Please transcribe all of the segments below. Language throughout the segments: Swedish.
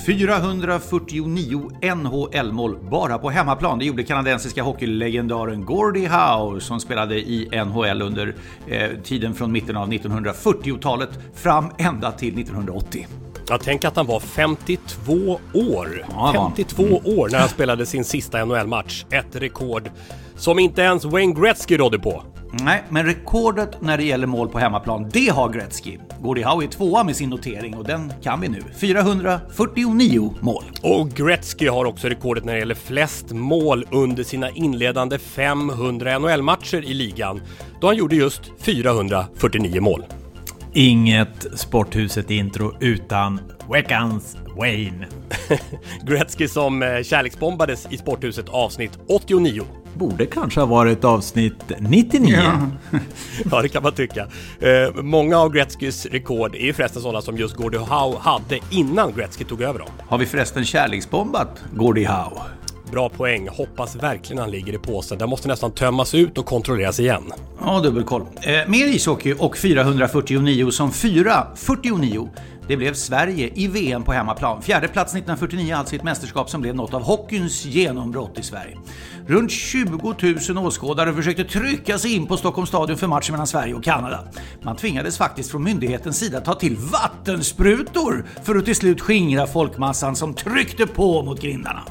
449 NHL-mål bara på hemmaplan. Det gjorde kanadensiska hockeylegendaren Gordie Howe som spelade i NHL under tiden från mitten av 1940-talet fram ända till 1980. Jag tänker att han var 52 år. Ja, 52 år när han spelade sin sista NHL-match. Ett rekord som inte ens Wayne Gretzky rådde på. Nej, men rekordet när det gäller mål på hemmaplan, det har Gretzky. Gordie Howe är tvåa med sin notering och den kan vi nu. 449 mål. Och Gretzky har också rekordet när det gäller flest mål under sina inledande 500 NHL-matcher i ligan. Då han gjorde just 449 mål. Inget Sporthuset-intro utan veckans Wayne. Gretzky som kärleksbombades i Sporthuset avsnitt 89. Borde kanske ha varit avsnitt 99. Ja, det kan man tycka. Många av Gretzkys rekord är förresten sådana som just Gordie Howe hade innan Gretzky tog över dem. Har vi förresten kärleksbombat Gordie Howe? Bra poäng. Hoppas verkligen han ligger i påsen. Den måste nästan tömmas ut och kontrolleras igen. Ja, dubbelkoll. Mer ishockey och 449 som 449. Det blev Sverige i VM på hemmaplan. Fjärde plats 1949, alltså ett mästerskap som blev något av hockeyns genombrott i Sverige. Runt 20 000 åskådare försökte trycka sig in på Stockholms stadion för matchen mellan Sverige och Kanada. Man tvingades faktiskt från myndighetens sida ta till vattensprutor för att till slut skingra folkmassan som tryckte på mot grindarna.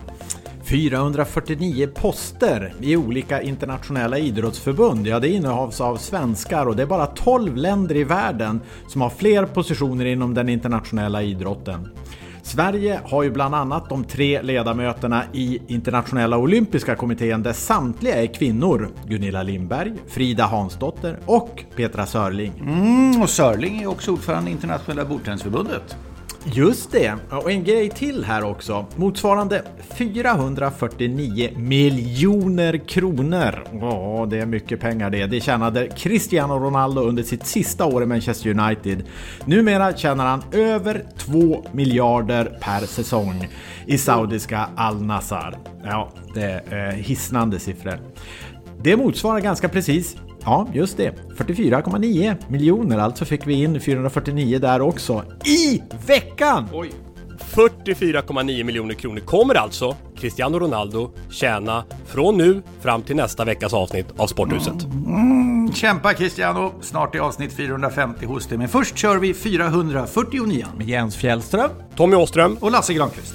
449 poster i olika internationella idrottsförbund. Ja, det innehas av svenskar och det är bara 12 länder i världen som har fler positioner inom den internationella idrotten. Sverige har ju bland annat de 3 ledamöterna i internationella olympiska kommittén där samtliga är kvinnor. Gunilla Lindberg, Frida Hansdotter och Petra Sörling. Och Sörling är också ordförande i internationella bordtennisförbundet. Just det, och en grej till här också. Motsvarande 449 miljoner kronor. Ja, det är mycket pengar det. Det tjänade Cristiano Ronaldo under sitt sista år i Manchester United. Numera tjänar han över 2 miljarder per säsong i saudiska Al Nassr. Ja, det är hisnande siffror. Det motsvarar ganska precis, ja just det, 44,9 miljoner. Alltså fick vi in 449 där också i veckan. Oj. 44,9 miljoner kronor kommer alltså Cristiano Ronaldo tjäna från nu fram till nästa veckas avsnitt av Sporthuset. Kämpa Cristiano, snart är avsnitt 450 hos dig. Men först kör vi 449 Med Jens Fjällström, Tommy Åström och Lasse Granqvist.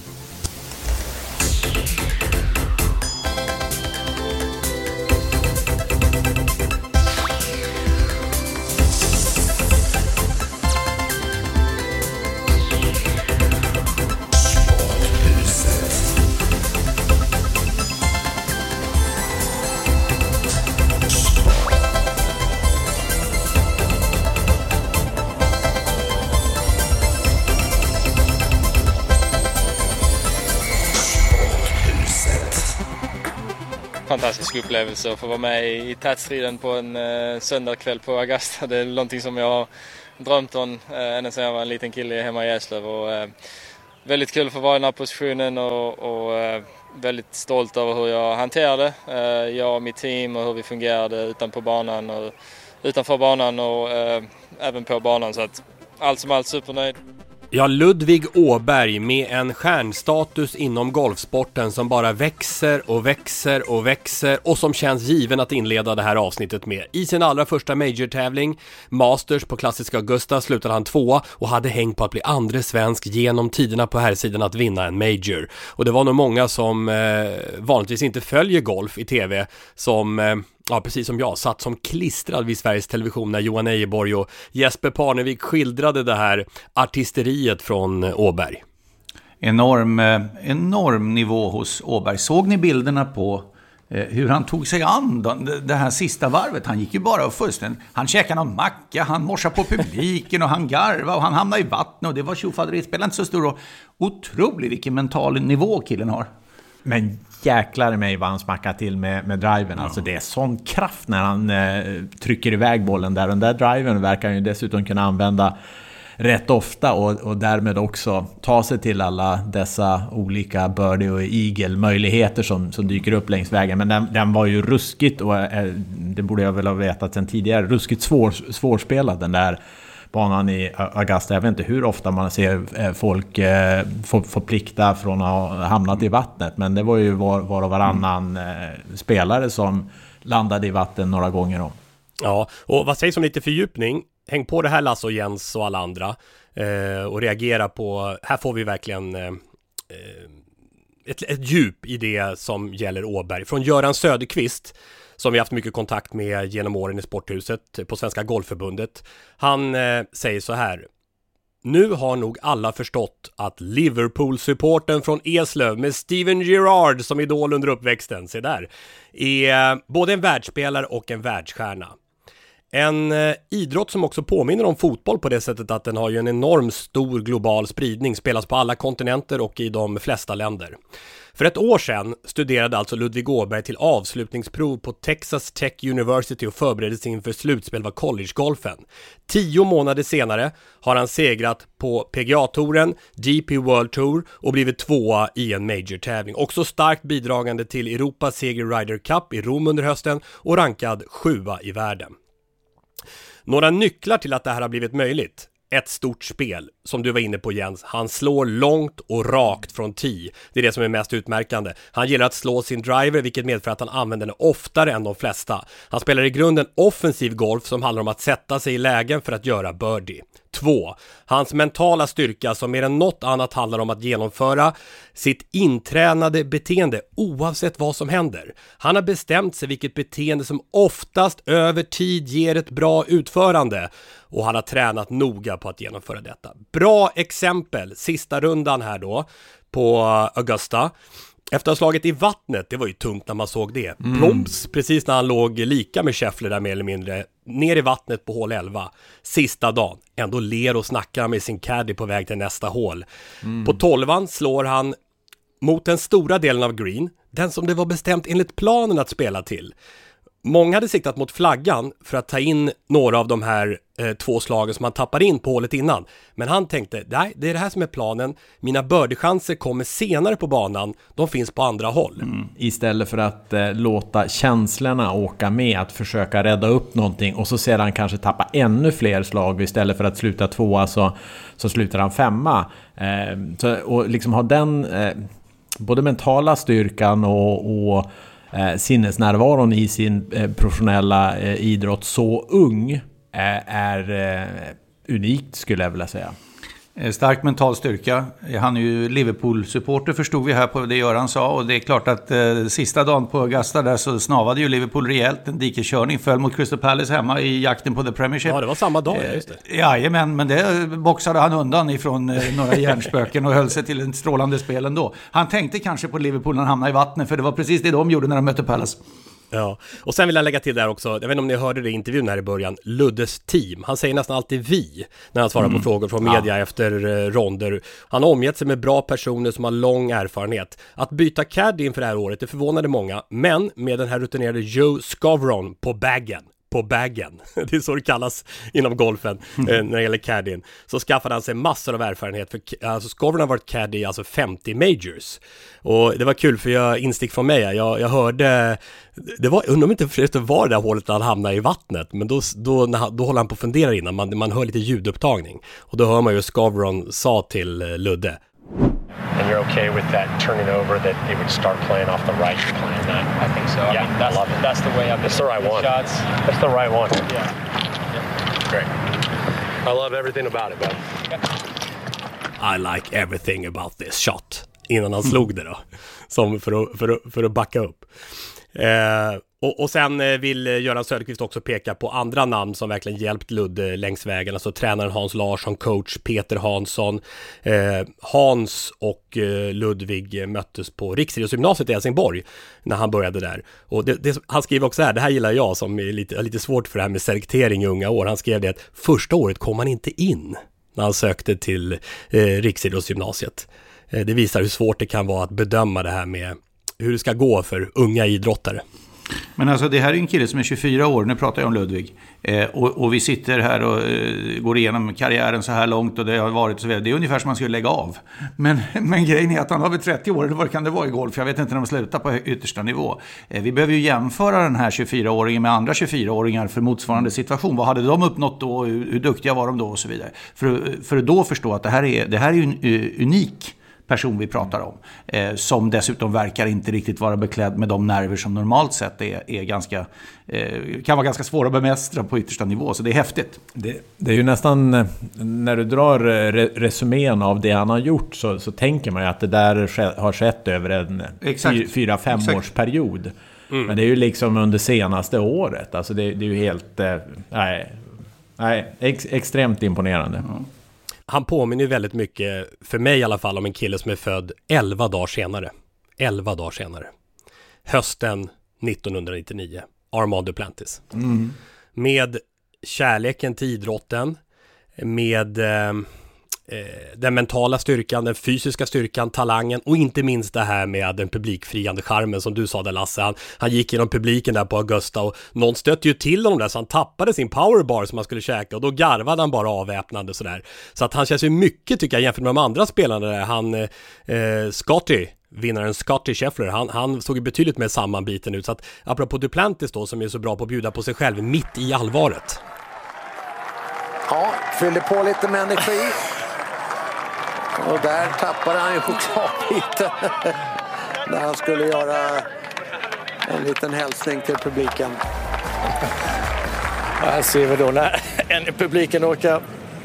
Fantastisk upplevelse att få vara med i tätstriden på en söndagkväll på Augusta. Det är någonting som jag har drömt om ända sedan jag var en liten kille hemma i Eslöv. Och, väldigt kul att få vara i den här positionen och väldigt stolt över hur jag hanterade jag och mitt team och hur vi fungerade utanför banan och utanför banan och även på banan. Så att allt som allt supernöjd. Ja, Ludvig Åberg med en stjärnstatus inom golfsporten som bara växer och växer och växer och som känns given att inleda det här avsnittet med. I sin allra första major-tävling, Masters på klassiska Augusta, slutade han 2 och hade hängt på att bli andra svensk genom tiderna på här sidan att vinna en major. Och det var nog många som vanligtvis inte följer golf i tv som... Ja, precis som jag, satt som klistrad vid Sveriges Television när Johan Ejeborg och Jesper Parnevik skildrade det här artisteriet från Åberg. Enorm nivå hos Åberg. Såg ni bilderna på hur han tog sig an det här sista varvet? Han gick ju bara och fullständigt. Han käkade någon macka, han morsade på publiken och han garvade och han hamnade i vattnet och det var tjofader. Det spelar inte så stor roll. Otroligt vilken mental nivå killen har. Men jäklar mig vad han smackar till med driven. Alltså det är sån kraft när han trycker iväg bollen där. Den där driven verkar han ju dessutom kunna använda rätt ofta och därmed också ta sig till alla dessa olika birdie och eagle möjligheter som dyker upp längs vägen. Men den var ju ruskigt och det borde jag väl ha vetat sedan tidigare. Ruskigt svårspelad den där banan i Augusta. Jag vet inte hur ofta man ser folk få plikta från att ha hamnat i vattnet. Men det var ju var och varannan spelare som landade i vatten några gånger då. Ja, och vad sägs om lite fördjupning? Häng på det här, Lasse och Jens och alla andra, och reagera på, här får vi verkligen ett djup i det som gäller Åberg. Från Göran Söderqvist, som vi haft mycket kontakt med genom åren i Sporthuset på Svenska Golfförbundet. Han säger så här: nu har nog alla förstått att Liverpool-supporten från Eslöv med Steven Gerrard som idol under uppväxten, se där, är både en världsspelare och en världsstjärna. En idrott som också påminner om fotboll på det sättet att den har ju en enorm stor global spridning, spelas på alla kontinenter och i de flesta länder. För ett år sedan studerade alltså Ludvig Åberg till avslutningsprov på Texas Tech University och förberedde sig inför slutspel av collegegolfen. 10 månader senare har han segrat på PGA-touren, GP World Tour och blivit 2:a i en major-tävling. Också starkt bidragande till Europas Seger Ryder Cup i Rom under hösten och rankad 7:a i världen. Några nycklar till att det här har blivit möjligt. Ett stort spel, som du var inne på Jens. Han slår långt och rakt från tee. Det är det som är mest utmärkande. Han gillar att slå sin driver, vilket medför att han använder den oftare än de flesta. Han spelar i grunden offensiv golf som handlar om att sätta sig i lägen för att göra birdie. 2. Hans mentala styrka som mer än något annat handlar om att genomföra sitt intränade beteende oavsett vad som händer. Han har bestämt sig vilket beteende som oftast över tid ger ett bra utförande och han har tränat noga på att genomföra detta. Bra exempel, sista rundan här då på Augusta. Efter att ha slagit i vattnet, det var ju tungt när man såg det. Plomps, precis när han låg lika med Scheffler där mer eller mindre. Ner i vattnet på hål 11. Sista dagen. Ändå ler och snackar med sin caddy på väg till nästa hål. På 12:an slår han mot den stora delen av green. Den som det var bestämt enligt planen att spela till. Många hade siktat mot flaggan för att ta in några av de här 2 slagen som han tappar in på hålet innan. Men han tänkte, nej, det är det här som är planen. Mina birdie-chanser kommer senare på banan. De finns på andra håll. Istället för att låta känslorna åka med, att försöka rädda upp någonting och så ser han kanske tappa ännu fler slag. Istället för att sluta 2:a så slutar han 5:a. Och liksom ha den både mentala styrkan och sinnesnärvaron i sin professionella idrott så ung är unikt, skulle jag vilja säga. Stark mental styrka. Han är ju Liverpool-supporter, förstod vi här på det Göran sa. Och det är klart att sista dagen på Augusta där så snavade ju Liverpool rejält. En dikeskörning föll mot Crystal Palace hemma i jakten på The Premiership. Ja, det var samma dag, just det. Jajamän, men det boxade han undan ifrån några hjärnspöken och höll sig till en strålande spel ändå. Han tänkte kanske på Liverpool när han hamnade i vattnet, för det var precis det de gjorde när de mötte Palace. Ja, och sen vill jag lägga till där också, jag vet inte om ni hörde det i intervjun här i början, Luddes team. Han säger nästan alltid vi när han svarar på frågor från media efter ronder. Han har omgett sig med bra personer som har lång erfarenhet. Att byta caddy inför det här året, det förvånade många, men med den här rutinerade Joe Skovron på baggen. Det är så det kallas inom golfen när det gäller caddien. Så skaffade han sig massor av erfarenhet. För alltså Skovron har varit caddy alltså 50 majors. Och det var kul för jag instick från mig. Jag hörde, det var, undrar om inte förresten var det där hålet när han hamnade i vattnet. Men då håller han på att fundera innan. Man hör lite ljudupptagning. Och då hör man ju Skovron sa till Ludde. And you're okay with that turning over, that they would start playing off the right, playing that? I think so. Yeah, I mean, that's the way I've been That's the right one. shots. That's the right one. Yeah. Great. I love everything about it, bud. I like everything about this shot. Innan han slog det då. Som för att backa upp. Och sen vill Göran Söderqvist också peka på andra namn som verkligen hjälpt Ludde längs vägen. Alltså tränaren Hans Larsson, coach Peter Hansson. Hans och Ludvig möttes på Riksidrottsgymnasiet i Helsingborg när han började där. Och han skriver också här, det här gillar jag som är lite svårt för det här med selektering i unga år. Han skrev det att första året kom han inte in när han sökte till Riksidrottsgymnasiet. Det visar hur svårt det kan vara att bedöma det här med hur det ska gå för unga idrottare. Men alltså det här är en kille som är 24 år, nu pratar jag om Ludvig. Och vi sitter här och går igenom karriären så här långt och det har varit så vidare. Det är ungefär som man skulle lägga av. Men grejen är att han har väl 30 år, eller vad kan det vara i golf? Jag vet inte när de slutar på yttersta nivå. Vi behöver ju jämföra den här 24-åringen med andra 24-åringar för motsvarande situation. Vad hade de uppnått då? Hur duktiga var de då? Och så vidare. För att då förstå att det här är ju en unik person vi pratar om, som dessutom verkar inte riktigt vara beklädd med de nerver som normalt sett är ganska, kan vara ganska svåra att bemästra på yttersta nivå, så det är häftigt. Det är ju nästan, när du drar resumén av det han har gjort så tänker man ju att det där har skett över en 4-5 års period. Men det är ju liksom under senaste året, alltså det är ju helt extremt imponerande. Han påminner väldigt mycket, för mig i alla fall, om en kille som är född 11 dagar senare. 11 dagar senare. Hösten 1999. Armand Duplantis. Med kärleken till idrotten, med den mentala styrkan, den fysiska styrkan, talangen och inte minst det här med den publikfriande charmen som du sa där, Lasse. Han gick genom publiken där på Augusta och någon stötte ju till honom där så han tappade sin powerbar som han skulle käka och då garvade han bara avväpnande sådär. Så att han känns ju mycket, tycker jag, jämfört med de andra spelarna där. Han, Scotty, vinnaren Scotty Scheffler, han såg ju betydligt mer sammanbiten ut. Så att apropå Duplantis då, som är så bra på att bjuda på sig själv mitt i allvaret. Ja, fyllde på lite med energi. Och där tappade han ju chokladbiten när han skulle göra en liten hälsning till publiken. Här ser vi då när en i publiken åker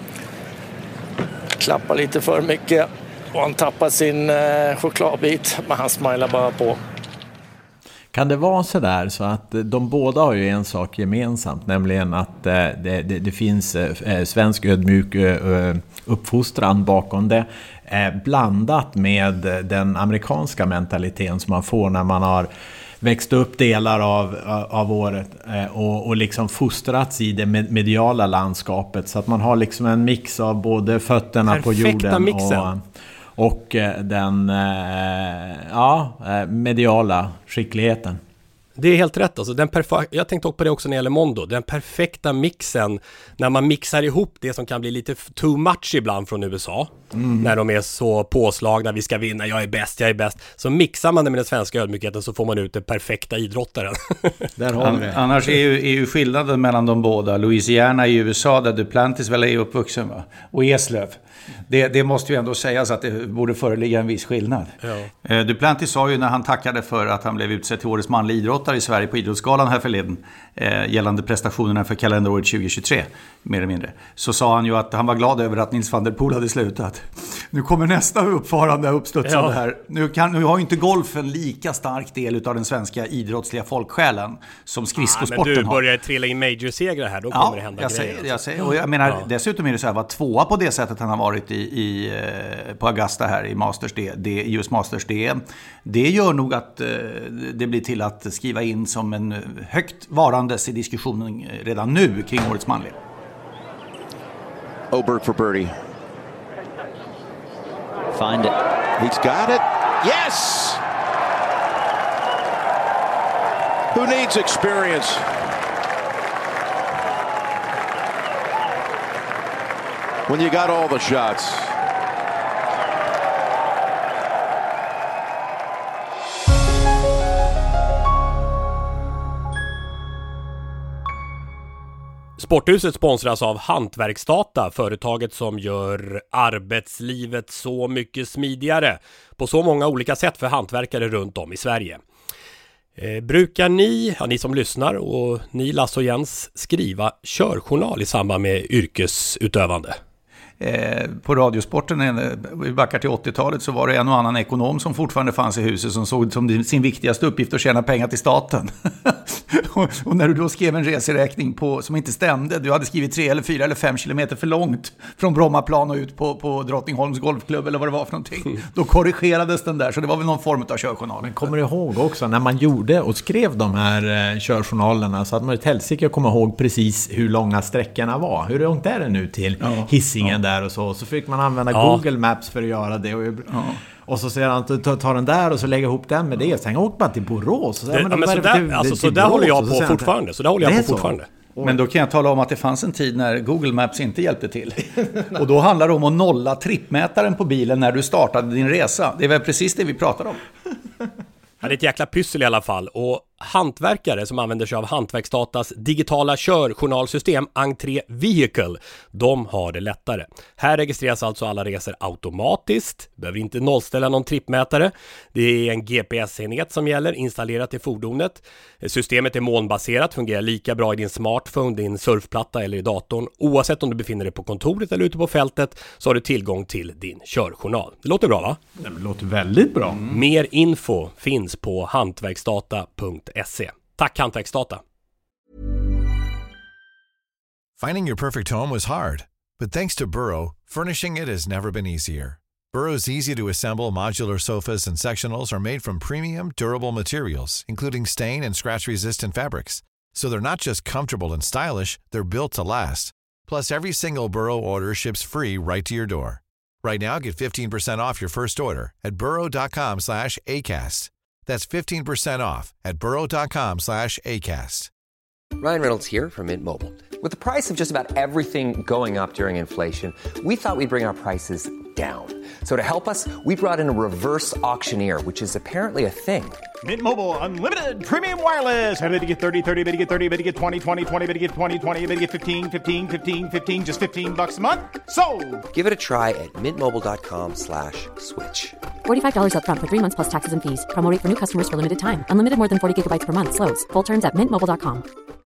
klappa lite för mycket och han tappar sin chokladbit, men han smilar bara på. Kan det vara så där så att de båda har ju en sak gemensamt, nämligen att det finns svensk ödmjuk uppfostran bakom det, blandat med den amerikanska mentaliteten som man får när man har växt upp delar av året och liksom fostrats i det mediala landskapet, så att man har liksom en mix av både fötterna perfekta på jorden mixen. Och den mediala skickligheten. Det är helt rätt. Alltså, jag tänkte också på det också när det gäller Mondo. Den perfekta mixen, när man mixar ihop det som kan bli lite too much ibland från USA. När de är så påslagna, vi ska vinna, jag är bäst. Så mixar man det med den svenska ödmjukheten så får man ut den perfekta idrottaren. Där har vi det. Annars är ju skillnaden mellan de båda. Louisiana i USA, där Duplantis väl är uppvuxen, va? Och Eslöv. Det måste ju ändå sägas att det borde föreligga en viss skillnad. Ja. Duplantis sa ju när han tackade för att han blev utsedd till årets manlig idrottare i Sverige på Idrottsgalan här förleden, gällande prestationerna för kalenderåret 2023, mer eller mindre, så sa han ju att han var glad över att Nils van der Poel hade slutat. Nu kommer nästa uppstudsande här. Nu har ju inte golfen lika stark del av den svenska idrottsliga folksjälen som skridskosporten har. Men du börjar trilla in major-segrar här, då kommer det hända grejer. Jag säger. Och jag menar, dessutom är det så här, var tvåa på det sättet han har varit på Augusta här i Masters just Masters det gör nog att det blir till att skriva in som en högt varandes i diskussionen redan nu kring årets manliga. Oberg for birdie. Find it. He's got it. Yes! Who needs experience? When you got all the shots. Sporthuset sponsras av Hantverksdata, företaget som gör arbetslivet så mycket smidigare på så många olika sätt för hantverkare runt om i Sverige. Brukar ni som lyssnar och ni Lasse och Jens skriva körjournal i samband med yrkesutövande? På Radiosporten, vi backar till 80-talet, så var det en och annan ekonom som fortfarande fanns i huset som såg som sin viktigaste uppgift att tjäna pengar till staten. och när du då skrev en reseräkning som inte stämde, du hade skrivit 3 eller 4 eller 5 kilometer för långt från Brommaplan och ut på Drottningholms golfklubb eller vad det var för någonting, då korrigerades den där, så det var väl någon form av körjournal. Men kommer du ihåg också när man gjorde och skrev de här körjournalerna, så att man helsike komma ihåg precis hur långa sträckorna var. Hur långt är det nu till Hisingen där och så fick man använda Google Maps för att göra det. Och så säger han ta den där och så lägga ihop den med det. Sen åker man till Borås. Så där håller jag på fortfarande. Så där håller jag på fortfarande. Men då kan jag tala om att det fanns en tid när Google Maps inte hjälpte till. Och då handlar det om att nolla trippmätaren på bilen när du startade din resa. Det är väl precis det vi pratar om. Ja, det är ett jäkla pyssel i alla fall. Och hantverkare som använder sig av Hantverksdatas digitala körjournalsystem Entré Vehicle, de har det lättare. Här registreras alltså alla resor automatiskt, behöver inte nollställa någon trippmätare. Det är en GPS-enhet som gäller, installerat i fordonet. Systemet är molnbaserat, fungerar lika bra i din smartphone, din surfplatta eller i datorn. Oavsett om du befinner dig på kontoret eller ute på fältet så har du tillgång till din körjournal. Det låter bra, va? Det låter väldigt bra. Mer info finns på hantverksdata.se. Tack Hantverksdata. Finding your perfect home was hard, but thanks to Burrow, furnishing it has never been easier. Burrow's easy-to-assemble modular sofas and sectionals are made from premium, durable materials, including stain and scratch-resistant fabrics. So they're not just comfortable and stylish, they're built to last. Plus, every single Burrow order ships free right to your door. Right now, get 15% off your first order at burrow.com/ACAST. That's 15% off at burrow.com/ACAST. Ryan Reynolds here from Mint Mobile. With the price of just about everything going up during inflation, we thought we'd bring our prices down. So to help us, we brought in a reverse auctioneer, which is apparently a thing. Mint Mobile Unlimited Premium Wireless. How to get 30, 30, bit to get 30, bit to get 20, 20, 20, bit to get 20, 20, bit to get 15, 15, 15, 15, just $15 a month? Sold! Give it a try at mintmobile.com/switch. $45 up front for 3 months plus taxes and fees. Promo rate for new customers for limited time. Unlimited more than 40 gigabytes per month. Slows full terms at mintmobile.com.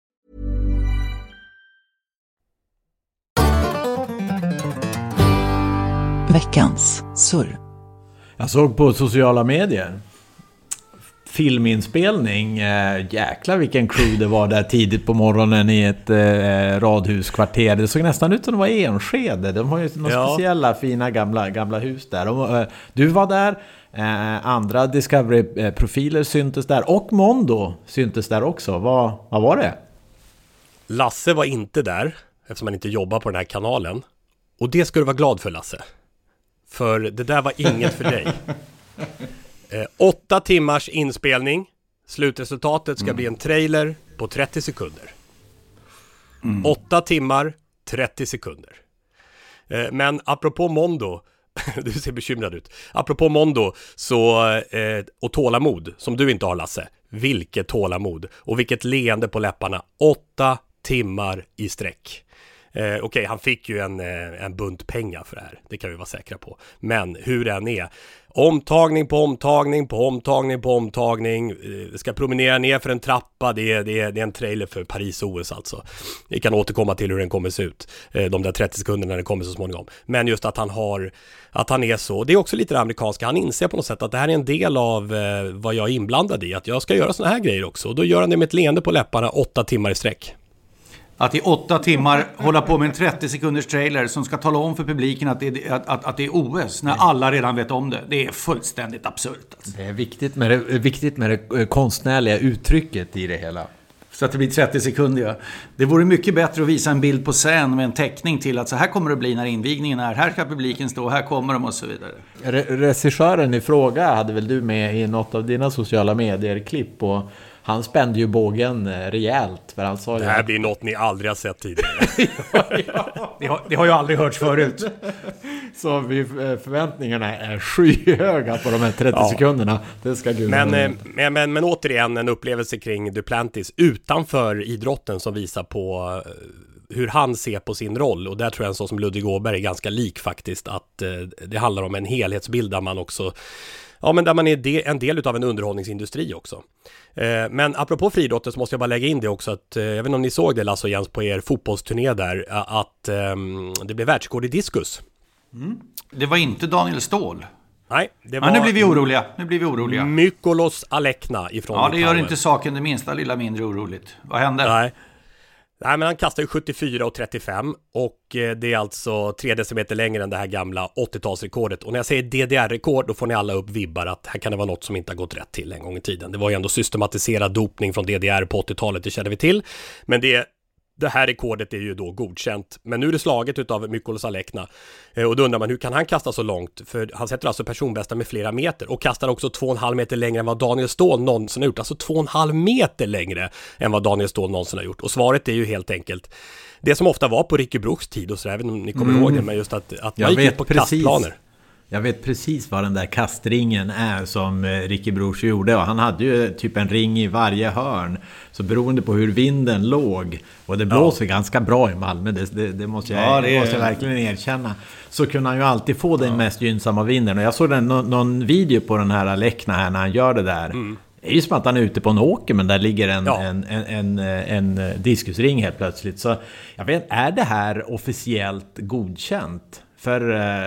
Veckans surr. Jag såg på sociala medier filminspelning, jäklar vilken crew det var där tidigt på morgonen i ett radhuskvarter. Det såg nästan ut som det var Enskede. De har ju några speciella fina gamla hus där. Du var där, andra Discovery-profiler syntes där och Mondo syntes där också. Vad var det? Lasse var inte där eftersom han inte jobbar på den här kanalen. Och det ska du vara glad för, Lasse. För det där var inget för dig. 8 timmars inspelning. Slutresultatet ska bli en trailer på 30 sekunder. 8 timmar, 30 sekunder. Men apropå Mondo, du ser bekymrad ut. Apropå Mondo och tålamod, som du inte har, Lasse. Vilket tålamod och vilket leende på läpparna. 8 timmar i sträck. Okej, han fick ju en bunt pengar för det här. Det kan vi vara säkra på. Men hur den är. Omtagning på omtagning på omtagning på omtagning. Ska promenera ner för en trappa. Det är en trailer för Paris-OS alltså. Vi kan återkomma till hur den kommer se ut. De där 30 sekunderna när den kommer så småningom. Men just att han är så. Det är också lite det amerikanska. Han inser på något sätt att det här är en del av vad jag är inblandad i. Att jag ska göra såna här grejer också. Och då gör han det med ett leende på läpparna 8 timmar i sträck. Att i 8 timmar hålla på med en 30 sekunders trailer som ska tala om för publiken att det är OS när alla redan vet om det. Det är fullständigt absurt. Alltså. Det är viktigt med det konstnärliga uttrycket i det hela. Så att det blir 30 sekunder. Ja. Det vore mycket bättre att visa en bild på scen med en teckning till att så här kommer det bli när invigningen är. Här ska publiken stå, här kommer de och så vidare. Regissören i fråga hade väl du med i något av dina sociala medier-klipp och han spände ju bågen rejält. För han sa det här blir något ni aldrig har sett tidigare. Det har ju aldrig hörts förut. Så förväntningarna är skyhöga på de här 30 sekunderna. Det ska du men återigen en upplevelse kring Duplantis utanför idrotten som visar på hur han ser på sin roll. Och där tror jag en sån som Ludvig Åberg är ganska lik faktiskt. Att det handlar om en helhetsbild där man också... Ja, men där man är en del av en underhållningsindustri också. Men apropå friidrotten så måste jag bara lägga in det också att, jag vet inte om ni såg det Lasse och Jens på er fotbollsturné där, att det blev världsrekord i diskus. Det var inte Daniel Ståhl. Nej, det var... Men nu blir vi oroliga. Mykolos Alekna ifrån Ja, det gör inte saken det minsta lilla mindre oroligt. Vad hände? Nej, men han kastar ju 74,35 och det är alltså 3 decimeter längre än det här gamla 80-talsrekordet. Och när jag säger DDR-rekord då får ni alla upp vibbar att här kan det vara något som inte har gått rätt till en gång i tiden. Det var ju ändå systematiserad dopning från DDR på 80-talet, det kände vi till. Men det det här rekordet är ju då godkänt. Men nu är det slaget utav Mykolas Alekna. Och då undrar man, hur kan han kasta så långt? För han sätter alltså personbästa med flera meter. Och kastar också 2,5 meter längre än vad Daniel Ståhl någonsin har gjort. Alltså 2,5 meter längre än vad Daniel Ståhl någonsin har gjort. Och svaret är ju helt enkelt det som ofta var på Ricky Brooks tid och så, även om ni kommer ihåg det, men just att man gick ut på kastplaner. Jag vet precis vad den där kastringen är som Ricky Brooks gjorde. Och han hade ju typ en ring i varje hörn. Så beroende på hur vinden låg, och det blåser ganska bra i Malmö, det måste jag verkligen erkänna, så kunde han ju alltid få den mest gynnsamma vinden. Och jag såg någon video på den här Alekna här när han gör det där. Det är ju som att han är ute på en åker, men där ligger en diskusring helt plötsligt. Så jag vet, är det här officiellt godkänt? För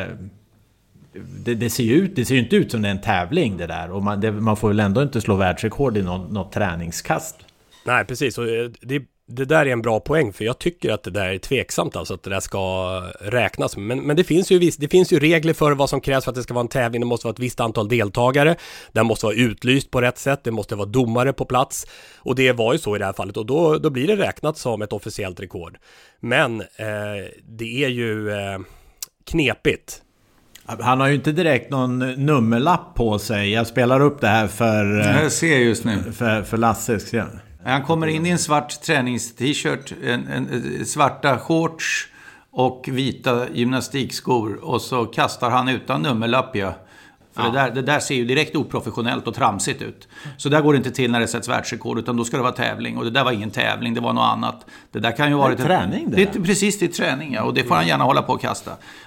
det ser ju inte ut som det är en tävling det där. Och man får väl ändå inte slå världsrekord i något träningskast. Nej, precis. Och det där är en bra poäng, för jag tycker att det där är tveksamt, alltså att det där ska räknas. Men det finns ju regler för vad som krävs för att det ska vara en tävling. Det måste vara ett visst antal deltagare. Det måste vara utlyst på rätt sätt. Det måste vara domare på plats. Och det var ju så i det här fallet. Och då blir det räknat som ett officiellt rekord. Men det är ju knepigt. Han har ju inte direkt någon nummerlapp på sig. Jag spelar upp det här jag ser just nu. För Lasse. Han kommer in i en svart tränings-t-shirt, en svarta shorts och vita gymnastikskor, och så kastar han utan nummerlapp. För det där ser ju direkt oprofessionellt och tramsigt ut. Så där går det inte till när det sätts världsrekord, utan då ska det vara tävling. Och det där var ingen tävling, det var något annat. Det där kan ju vara träning. Det är precis, det är träning, och det får han gärna hålla på och kasta.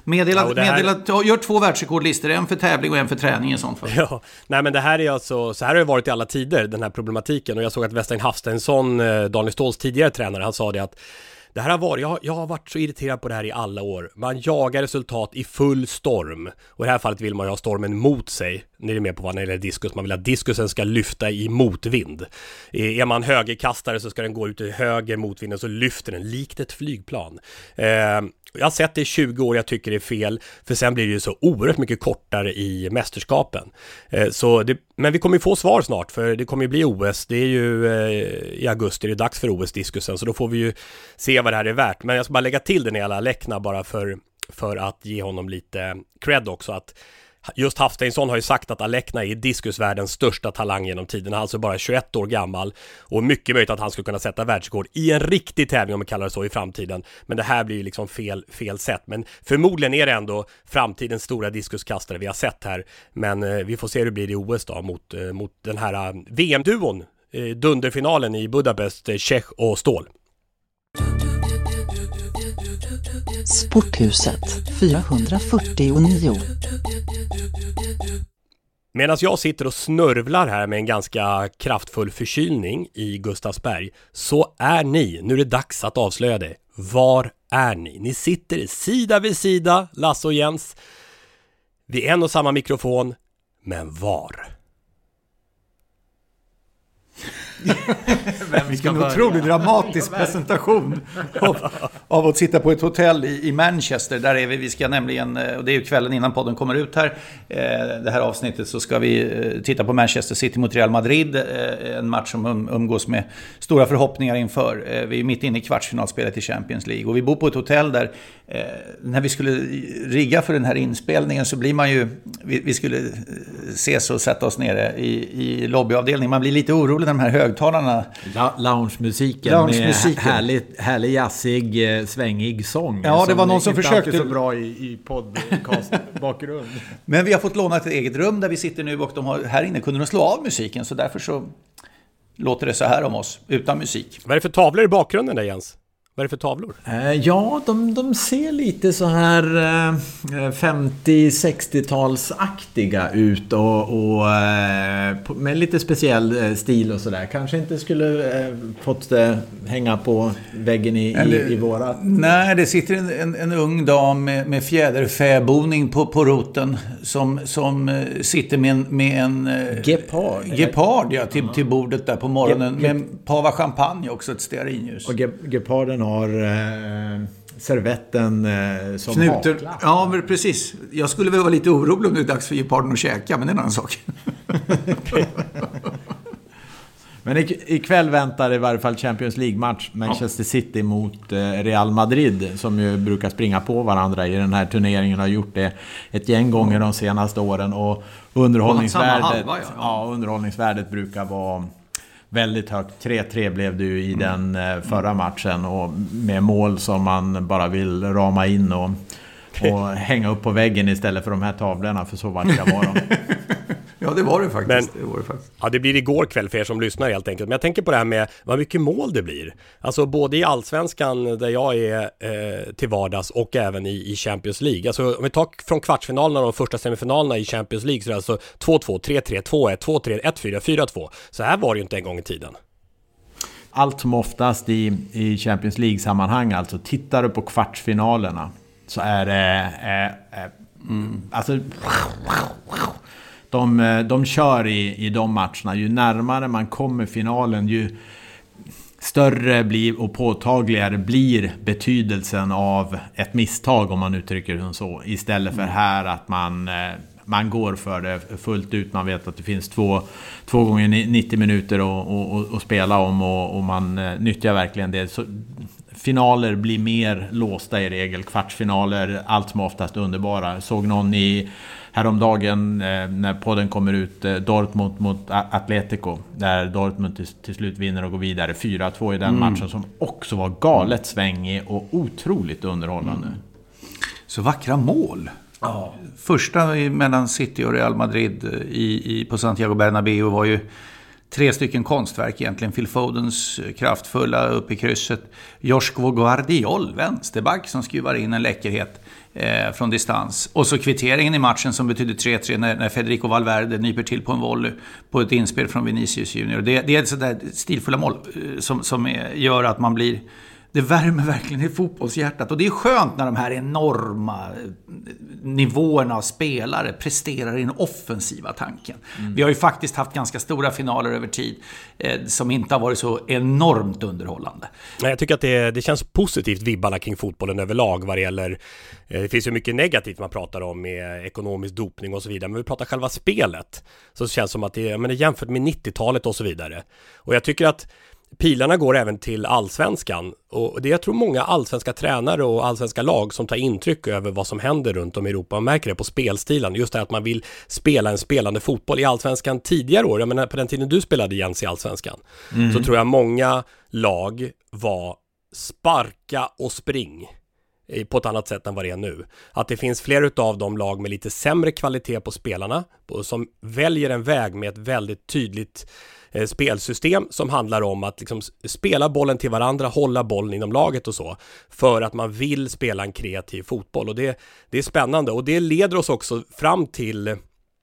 Gör 2 världsrekordlistor, en för tävling och en för träning i sånt fall. Ja, nej, men det här är alltså, så här har det varit i alla tider, den här problematiken. Och jag såg att Westein Hafsteinsson, Daniel Ståhls tidigare tränare, han sa det att det här har varit, jag har varit så irriterad på det här i alla år. Man jagar resultat i full storm. Och i det här fallet vill man ju ha stormen mot sig. Ni är med på vad när det gäller diskus. Man vill att diskusen ska lyfta i motvind. Är man högerkastare så ska den gå ut i höger motvinden, så lyfter den likt ett flygplan. Jag har sett det i 20 år, jag tycker det är fel. För sen blir det ju så oerhört mycket kortare i mästerskapen. Men vi kommer ju få svar snart, för det kommer ju bli OS. Det är ju i augusti, det är dags för OS-diskusen. Så då får vi ju se vad det här är värt. Men jag ska bara lägga till den hela Alekna bara för att ge honom lite cred också. Att just Hafsteinsson har ju sagt att Alekna är diskusvärldens största talang genom tiden. Han är alltså bara 21 år gammal, och mycket möjligt att han skulle kunna sätta världsrekord i en riktig tävling, om man kallar det så, i framtiden. Men det här blir ju liksom fel sätt. Men förmodligen är det ändå framtidens stora diskuskastare vi har sett här. Men vi får se hur det blir i OS då mot den här VM-duon, dunderfinalen i Budapest, Cech och Ståhl. Sporthuset 449. Medan jag sitter och snörvlar här med en ganska kraftfull förkylning i Gustavsberg, så är ni, nu är det dags att avslöja det. Var är ni? Ni sitter sida vid sida, Lasse och Jens, vid en och samma mikrofon, men var? Vilken otroligt dramatisk presentation av att sitta på ett hotell i Manchester. Där är vi ska nämligen, och det är ju kvällen innan podden kommer ut här, det här avsnittet, så ska vi titta på Manchester City mot Real Madrid. En match som umgås med stora förhoppningar inför. Vi är mitt inne i kvartsfinalspelet i Champions League, och vi bor på ett hotell där när vi skulle rigga för den här inspelningen så blir man ju, vi skulle ses och sätta oss nere i lobbyavdelningen. Man blir lite orolig när de här högtalarna, lounge-musiken med härlig jazzig, svängig sång. Ja, det var någon som försökte så bra i podcast-bakgrund. Men vi har fått låna ett eget rum där vi sitter nu, och här inne kunde de slå av musiken, så därför så låter det så här om oss utan musik. Vad är det för tavlor i bakgrunden där, Jens? Vad är det för tavlor? Ja, de ser lite så här 50-60-talsaktiga ut och med lite speciell stil och sådär. Kanske inte skulle fått hänga på väggen i våra. Nej, det sitter en ung dam med fjäderfäboning på roten som sitter med en gepard till bordet där på morgonen med en pava champagne också, ett stearinljus. Och geparden har servetten som knuter. haklapp. Ja, men precis. Jag skulle väl vara lite orolig om det är dags för geparden att käka, men det är en annan sak. Men ikväll väntar i varje fall Champions League-match. Manchester City mot Real Madrid, som ju brukar springa på varandra i den här turneringen, har gjort det ett gäng gånger de senaste åren. Och underhållningsvärdet brukar vara väldigt högt. 3-3 blev det ju i den förra matchen, och med mål som man bara vill rama in och hänga upp på väggen istället för de här tavlorna, för så vackra var de. Ja, det var det faktiskt. Ja, det blir igår kväll för er som lyssnar helt enkelt. Men jag tänker på det här med vad mycket mål det blir. Alltså både i Allsvenskan, där jag är till vardags, och även i Champions League. Alltså om vi tar från kvartsfinalerna och de första semifinalerna i Champions League, så är det alltså 2-2, 3-3, 2-1, 2-3, 1-4, 4-2. Så här var det ju inte en gång i tiden. Allt som oftast i Champions League-sammanhang, alltså tittar du på kvartsfinalerna, så är det alltså de kör i de matcherna. Ju närmare man kommer finalen, ju större blir och påtagligare blir betydelsen av ett misstag, om man uttrycker det så, istället för här att man går för det fullt ut. Man vet att det finns två gånger 90 minuter att spela om, och man nyttjar verkligen det. Så finaler blir mer låsta i regel. Kvartsfinaler, allt som oftast underbara. Såg någon häromdagen när podden kommer ut, Dortmund mot Atletico, där Dortmund till slut vinner och går vidare 4-2 i den matchen, som också var galet svängig och otroligt underhållande. Så vackra mål. Ja. Första mellan City och Real Madrid på Santiago Bernabéu var ju 3 stycken konstverk egentligen. Phil Fodens kraftfulla upp i krysset. Joshua Guardiol, vänsterback, som skruvar in en läckerhet från distans. Och så kvitteringen i matchen som betyder 3-3 när Federico Valverde nyper till på en volley på ett inspel från Vinicius Junior. Det är ett sådär stilfulla mål som gör att man blir... Det värmer verkligen i fotbollshjärtat, och det är skönt när de här enorma nivåerna av spelare presterar i den offensiva tanken. Vi har ju faktiskt haft ganska stora finaler över tid som inte har varit så enormt underhållande. Jag tycker att det känns positivt, vibbarna kring fotbollen överlag vad det gäller. Det finns ju mycket negativt man pratar om med ekonomisk dopning och så vidare, men vi pratar själva spelet, så det känns som att det är jämfört med 90-talet och så vidare. Och jag tycker att pilarna går även till allsvenskan, och det jag tror många allsvenska tränare och allsvenska lag som tar intryck över vad som händer runt om i Europa. Man märker det på spelstilen, just det att man vill spela en spelande fotboll. I allsvenskan tidigare år, jag menar på den tiden du spelade Jens i allsvenskan, så tror jag många lag var sparka och spring på ett annat sätt än vad det är nu. Att det finns fler utav de lag med lite sämre kvalitet på spelarna som väljer en väg med ett väldigt tydligt spelsystem som handlar om att liksom spela bollen till varandra, hålla bollen inom laget och så, för att man vill spela en kreativ fotboll, och det är spännande, och det leder oss också fram till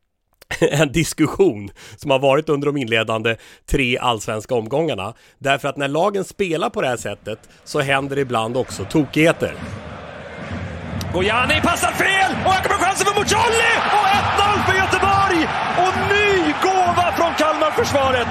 en diskussion som har varit under de inledande 3 allsvenska omgångarna, därför att när lagen spelar på det här sättet så händer det ibland också tokigheter. Gojani passar fel och jag kommer chansen för Mucolli och 1-0 för Göteborg och ny gåva från Kalmar-försvaret.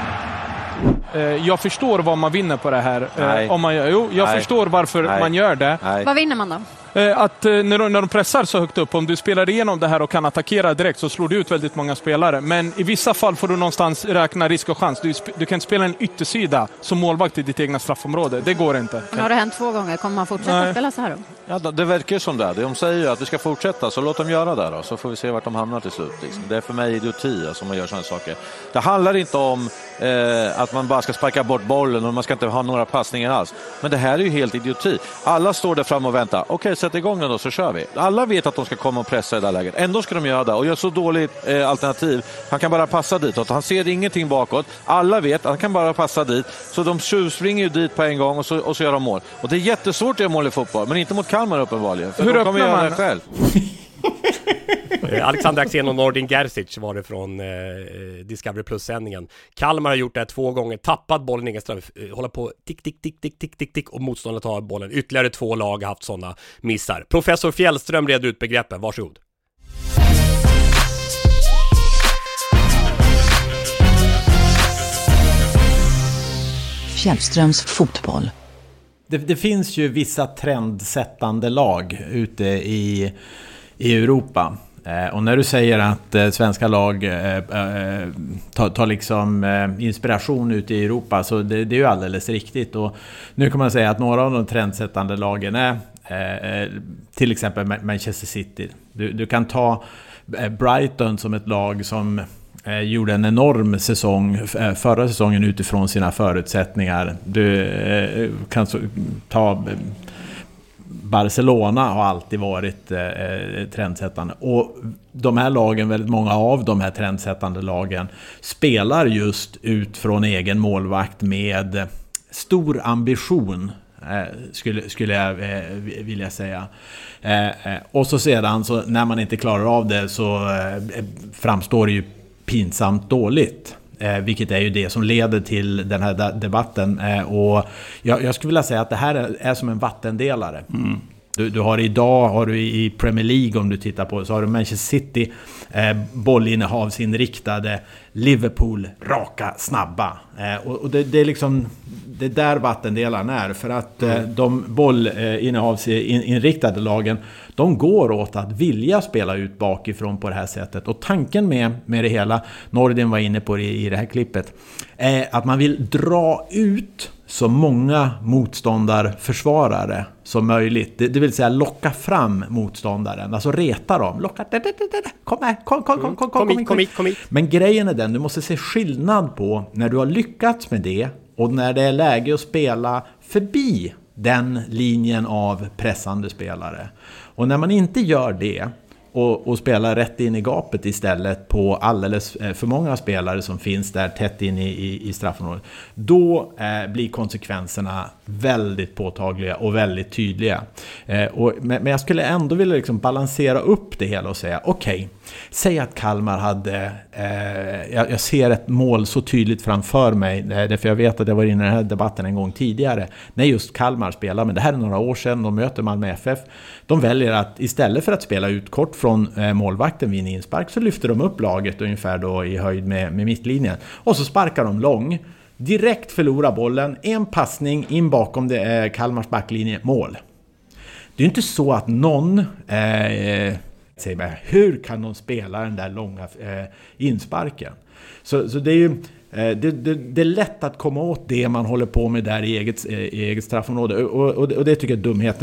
Jag förstår vad man vinner på det här. Jag förstår varför man gör det. Vad vinner man då? Att när de pressar så högt upp, om du spelar igenom det här och kan attackera direkt, så slår du ut väldigt många spelare. Men i vissa fall får du någonstans räkna risk och chans. Du kan spela en yttersida som målvakt i ditt egna straffområde. Det går inte. Men har det hänt 2 gånger? Kommer man fortsätta spela så här då? Ja, det verkar ju som det. De säger ju att vi ska fortsätta, så låt dem göra det då. Så får vi se vart de hamnar till slut. Liksom. Det är för mig idioti som man gör sådana saker. Det handlar inte om att man bara ska sparka bort bollen och man ska inte ha några passningar alls. Men det här är ju helt idioti. Alla står där fram och väntar. Okej, sätt igång den då, så kör vi. Alla vet att de ska komma och pressa i det här läget. Ändå ska de göra det och gör så dåligt alternativ. Han kan bara passa ditåt. Han ser ingenting bakåt. Alla vet att han kan bara passa dit. Så de tjuvspringer ju dit på en gång och så gör de mål. Och det är jättesvårt att göra mål i fotboll, men inte mot Kalmar uppenbarligen. För hur de kommer göra det själv. Alexander Axén och Nordin Gerzic var det från Discovery Plus-sändningen. Kalmar har gjort det här 2 gånger, tappat bollen ingen straff, håller på tick och motståndet tar bollen. Ytterligare 2 lag har haft sådana missar. Professor Fjällström reder ut begreppen, varsågod. Fjällströms fotboll. Det finns ju vissa trendsättande lag ute i Europa. Och när du säger att svenska lag tar liksom inspiration ute i Europa, så det är ju alldeles riktigt. Och nu kan man säga att några av de trendsättande lagen är till exempel Manchester City. Du kan ta Brighton som ett lag som gjorde en enorm säsong förra säsongen utifrån sina förutsättningar. Du kan ta Barcelona, har alltid varit trendsättande, och de här lagen, väldigt många av de här trendsättande lagen spelar just ut från egen målvakt med stor ambition, skulle jag vilja säga. Och så sedan, så när man inte klarar av det, så framstår det ju pinsamt dåligt. Vilket är ju det som leder till den här debatten. Och jag skulle vilja säga att det här är som en vattendelare. Du har i Premier League, om du tittar på, så har du Manchester City, bollinnehavsinriktade, Liverpool, raka, snabba. Och det är liksom det där vattendelaren är. För att de bollinnehavsinriktade lagen, de går åt att vilja spela ut bakifrån på det här sättet. Och tanken med det hela, Nordin var inne på det i det här klippet, är att man vill dra ut så många motståndarförsvarare som möjligt. Det vill säga locka fram motståndaren. Alltså reta dem. Locka, kom här, kom hit. Men grejen är den, du måste se skillnad på när du har lyckats med det och när det är läge att spela förbi den linjen av pressande spelare. Och när man inte gör det och spelar rätt in i gapet istället på alldeles för många spelare som finns där tätt in i straffområdet, då blir konsekvenserna väldigt påtagliga och väldigt tydliga. Men jag skulle ändå vilja liksom balansera upp det hela och säga, okej, säg att Kalmar hade, jag ser ett mål så tydligt framför mig, därför jag vet att jag var inne i den här debatten en gång tidigare, när just Kalmar spelar, men det här är några år sedan, de möter Malmö FF, de väljer att istället för att spela ut kort från målvakten vid en inspark, så lyfter de upp laget ungefär då i höjd med mittlinjen, och så sparkar de lång, direkt förlorar bollen, en passning in bakom Kalmars backlinje, mål. Det är inte så att någon säger bara, hur kan de spela den där långa insparken? Så det är ju det är lätt att komma åt det man håller på med där i eget straffområde, och det tycker jag är dumheten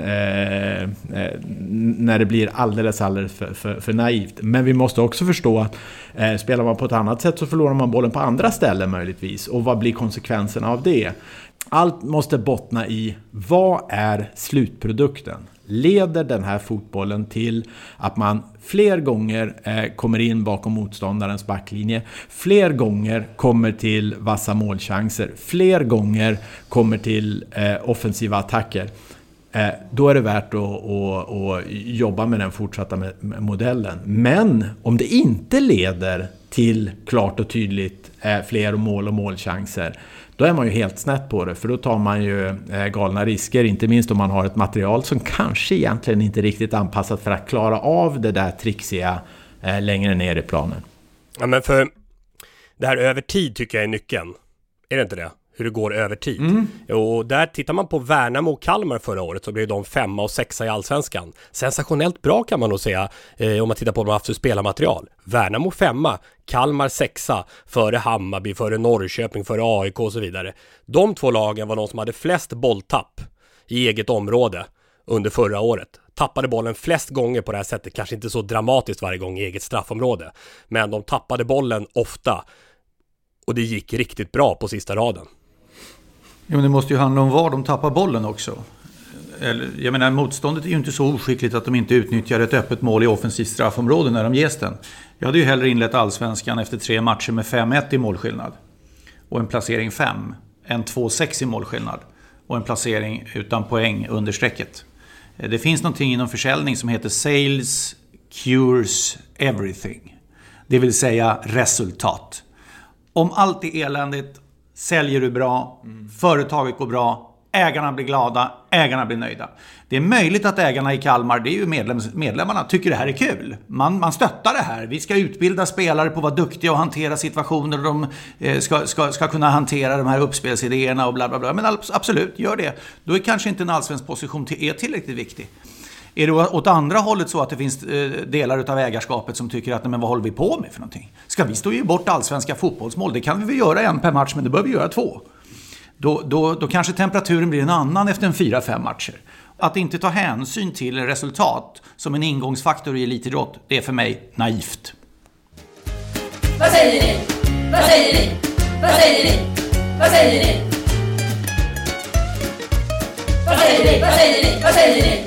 när det blir alldeles för naivt. Men vi måste också förstå att spelar man på ett annat sätt så förlorar man bollen på andra ställen möjligtvis, och vad blir konsekvenserna av det? Allt måste bottna i, vad är slutprodukten? Leder den här fotbollen till att man fler gånger kommer in bakom motståndarens backlinje, fler gånger kommer till vassa målchanser, fler gånger kommer till offensiva attacker, då är det värt att jobba med den fortsatta modellen. Men om det inte leder till klart och tydligt fler mål och målchanser, då är man ju helt snett på det, för då tar man ju galna risker, inte minst om man har ett material som kanske egentligen inte riktigt anpassat för att klara av det där trixiga längre ner i planen. Ja, men för det här över tid tycker jag är nyckeln. Är det inte det? Hur det går över tid. Och där tittar man på Värnamo och Kalmar förra året, så blev de 5 och 6 i Allsvenskan. Sensationellt bra kan man nog säga om man tittar på de haft spelarmaterial. Värnamo 5, Kalmar 6, före Hammarby, före Norrköping, före AIK och så vidare. De två lagen var de som hade flest bolltapp i eget område under förra året. Tappade bollen flest gånger på det här sättet, kanske inte så dramatiskt varje gång i eget straffområde, men de tappade bollen ofta, och det gick riktigt bra på sista raden. Jo, men det måste ju handla om var de tappar bollen också. Jag menar, motståndet är ju inte så oskickligt att de inte utnyttjar ett öppet mål i offensivt straffområde när de ges den. Jag hade ju hellre inlett Allsvenskan efter 3 matcher med 5-1 i målskillnad och en placering 5 än 2-6 i målskillnad och en placering utan poäng under strecket. Det finns någonting inom försäljning som heter sales cures everything. Det vill säga resultat. Om allt är eländigt, säljer du bra, företaget går bra, ägarna blir glada, ägarna blir nöjda. Det är möjligt att ägarna i Kalmar, det är ju medlemmarna, tycker det här är kul. Man stöttar det här. Vi ska utbilda spelare på att vara duktiga och hantera situationer. De ska kunna hantera de här uppspelsidéerna och bla bla bla. Men absolut, gör det. Då är kanske inte en allsvensk position är tillräckligt viktig. Är det åt andra hållet så att det finns delar av ägarskapet som tycker att men vad håller vi på med för någonting? Ska vi stå ju bort allsvenska fotbollsmål? Det kan vi väl göra en per match, men det behöver vi göra 2. Då kanske temperaturen blir en annan efter en 4-5 matcher. Att inte ta hänsyn till resultat som en ingångsfaktor i elitidrott, det är för mig naivt. Vad säger ni? Vad säger ni? Vad säger ni? Vad säger ni? Vad säger ni? Vad säger ni? Vad säger ni?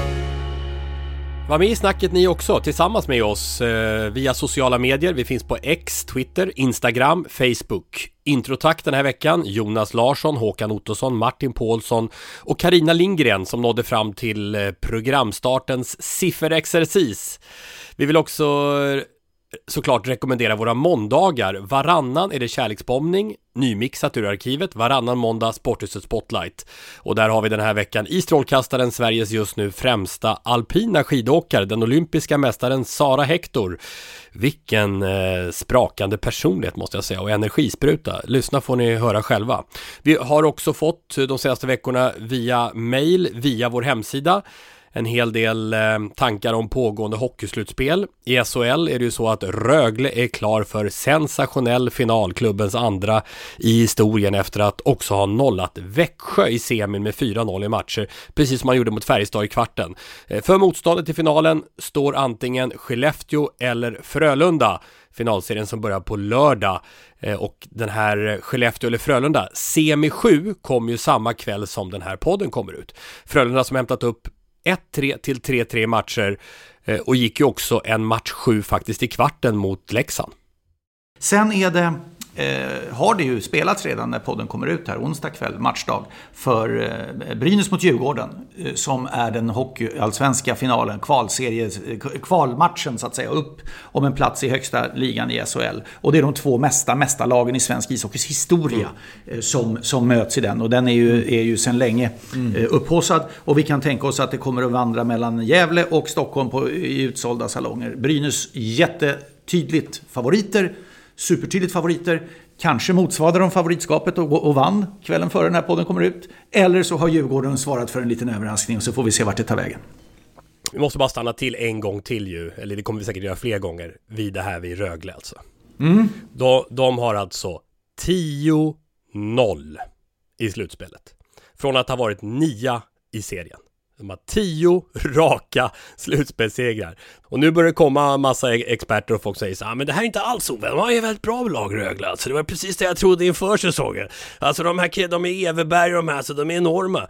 Var med i snacket ni också, tillsammans med oss via sociala medier. Vi finns på X, Twitter, Instagram, Facebook. Introtack den här veckan, Jonas Larsson, Håkan Ottosson, Martin Paulsson och Carina Lindgren som nådde fram till programstartens sifferexercis. Vi vill också såklart rekommendera våra måndagar. Varannan är det kärleksbombning, nymixat ur arkivet. Varannan måndag Sporthuset Spotlight. Och där har vi den här veckan i strålkastaren Sveriges just nu främsta alpina skidåkare, den olympiska mästaren Sara Hector. Vilken sprakande personlighet måste jag säga, och energispruta. Lyssna får ni höra själva. Vi har också fått de senaste veckorna via mail, via vår hemsida, en hel del tankar om pågående hockeyslutspel. I SHL är det ju så att Rögle är klar för sensationell final, klubbens andra i historien, efter att också ha nollat Växjö i semin med 4-0 i matcher, precis som man gjorde mot Färjestad i kvarten. För motståndet i finalen står antingen Skellefteå eller Frölunda. Finalserien som börjar på lördag, och den här Skellefteå eller Frölunda semi 7 kommer ju samma kväll som den här podden kommer ut. Frölunda som hämtat upp 1-3 till 3-3 matcher och gick ju också en match 7 faktiskt i kvarten mot Leksand. Sen är det, har det ju spelats redan när podden kommer ut här onsdag kväll, matchdag, för Brynäs mot Djurgården som är den hockeyallsvenska finalen, kvalmatchen så att säga, upp om en plats i högsta ligan i SHL. Och det är de 2 mesta lagen i svensk ishockeys historia som möts i den. Och den är ju sedan länge upphaussad. Och vi kan tänka oss att det kommer att vandra mellan Gävle och Stockholm i utsålda salonger. Brynäs jättetydligt favoriter, supertydligt favoriter, kanske motsvarade de favoritskapet och vann kvällen före den här podden kommer ut. Eller så har Djurgården svarat för en liten överraskning och så får vi se vart det tar vägen. Vi måste bara stanna till en gång till ju, eller det kommer vi säkert göra fler gånger vid det här vid Rögle alltså. De har alltså 10-0 i slutspelet. Från att ha varit 9 i serien. De har 10 raka slutspelssegrar. Och nu börjar det komma massa experter och folk säger så här, men det här är inte alls oväntat. De har ju väldigt bra lag, Rögle. Alltså, det var precis det jag trodde inför säsongen. Alltså de här de är Everberg, de här, så de är enorma.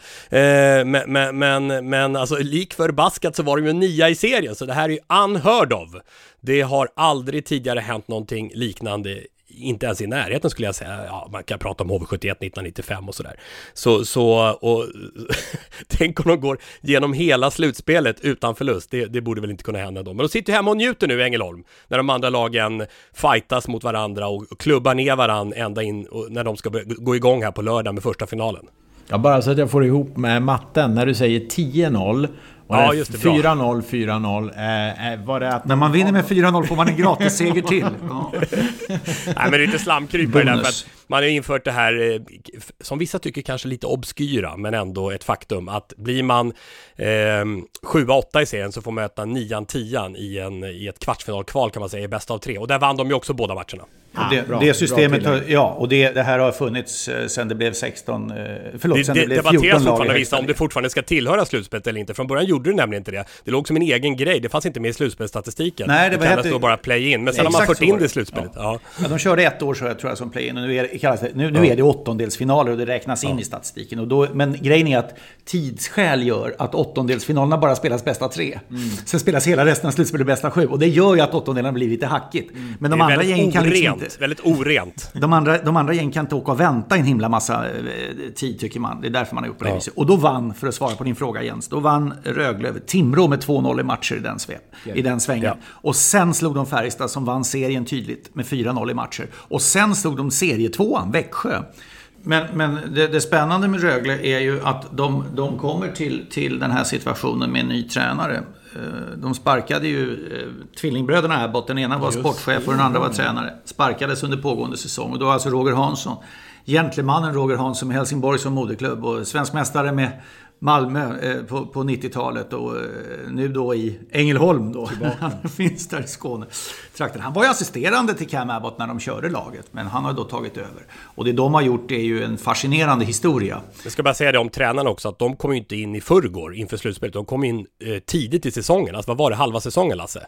Men alltså lik förbaskat så var de ju 9 i serien. Så det här är ju unheard of. Det har aldrig tidigare hänt någonting liknande, inte ens i närheten skulle jag säga. Ja, man kan prata om HV71 1995 och sådär. Och tänk om de går genom hela slutspelet utan förlust. Det borde väl inte kunna hända då. Men de sitter hemma och njuter nu i Ängelholm när de andra lagen fightas mot varandra och klubbar ner varandra ända in när de ska gå igång här på lördag med första finalen. Ja, bara så att jag får ihop med matten. När du säger 10-0 ja, just det, 4-0 var det att när man vinner med 4-0 får man en gratis seger till. Ja. Nej, men det är inte slamkrypare där, för att man har infört det här som vissa tycker kanske lite obskyra, men ändå ett faktum att blir man 7-8 i serien så får man möta 9-10 i ett kvartsfinalkval kan man säga, i bästa av 3, och där vann de ju också båda matcherna. Det systemet och det här har funnits sen det blev 16 sen det blev 14 lag. Vissa om det fortfarande ska tillhöra slutspelet eller inte. Från början gjorde det nämligen inte det. Det låg som en egen grej. Det fanns inte med i slutspelsstatistiken. Nej, det kallas då bara play-in. Men sen har man fört in det i slutspelet. Ja, de körde 1 år så jag tror jag som play-in, och nu är det åttondelsfinaler och det räknas in i statistiken. Och då, men grejen är att tidsskäl gör att åttondelsfinalerna bara spelas bästa 3. Sen spelas hela resten av slutspelet bästa 7, och det gör ju att åttondelarna blir lite hackigt. Men de andra gängen kan väldigt orent. De andra gäng kan inte åka och vänta en himla massa tid, tycker man. Det är därför man har gjort på det viset. Och då vann, för att svara på din fråga Jens, då vann Rögle över Timrå med 2-0 i matcher i den svängen. Ja. Och sen slog de Färjestad som vann serien tydligt med 4-0 i matcher. Och sen slog de serietvåan, Växjö. Men det spännande med Rögle är ju att de kommer till den här situationen med en ny tränare. De sparkade ju tvillingbröderna Abbott. Den ena var sportchef och den andra var tränare. Sparkades under pågående säsong. Och då alltså Roger Hansson, gentlemannen Roger Hansson med Helsingborg som moderklubb och svensk mästare Malmö på 90-talet och nu då i Ängelholm då. Han finns där i Skåne. Han var ju assisterande till Cam Abbott när de körde laget, men han har då tagit över. Och det de har gjort är ju en fascinerande historia. Jag ska bara säga det om tränarna också, att de kom ju inte in i förrgår inför slutspelet. De kom in tidigt i säsongen. Alltså vad var det, halva säsongen, Lasse?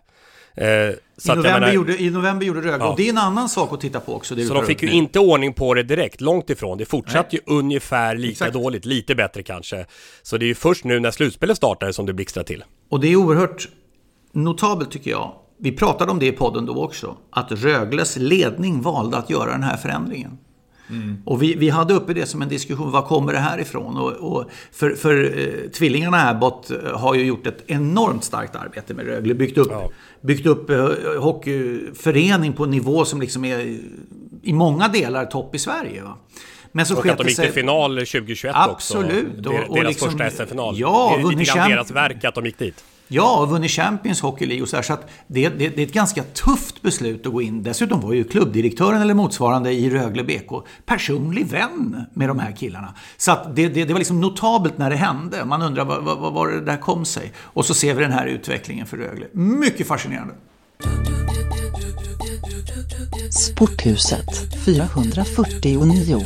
I november gjorde Rögle, och det är en annan sak att titta på också. Så de fick ju inte ordning på det direkt, långt ifrån. Det fortsatte ju ungefär lika dåligt, lite bättre kanske. Så det är ju först nu när slutspelet startade som det blixtrar till. Och det är oerhört notabelt tycker jag. Vi pratade om det i podden då också, att Rögles ledning valde att göra den här förändringen. Och vi hade uppe det som en diskussion, vad kommer det här ifrån? Och för tvillingarna Abbott har ju gjort ett enormt starkt arbete med Rögle, byggt upp hockeyförening på en nivå som liksom är i många delar topp i Sverige, va? Men så och att de gick till final 2021 absolut. också. Deras liksom, första SM-final. Ja, det är lite grann deras verk att de gick dit. Ja, och vunnit Champions Hockey League och så här, så att det är ett ganska tufft beslut att gå in. Dessutom var ju klubbdirektören eller motsvarande i Rögle BK personlig vän med de här killarna. Så att det var liksom notabelt när det hände. Man undrar vad var det där kom sig. Och så ser vi den här utvecklingen för Rögle. Mycket fascinerande. Sporthuset 449.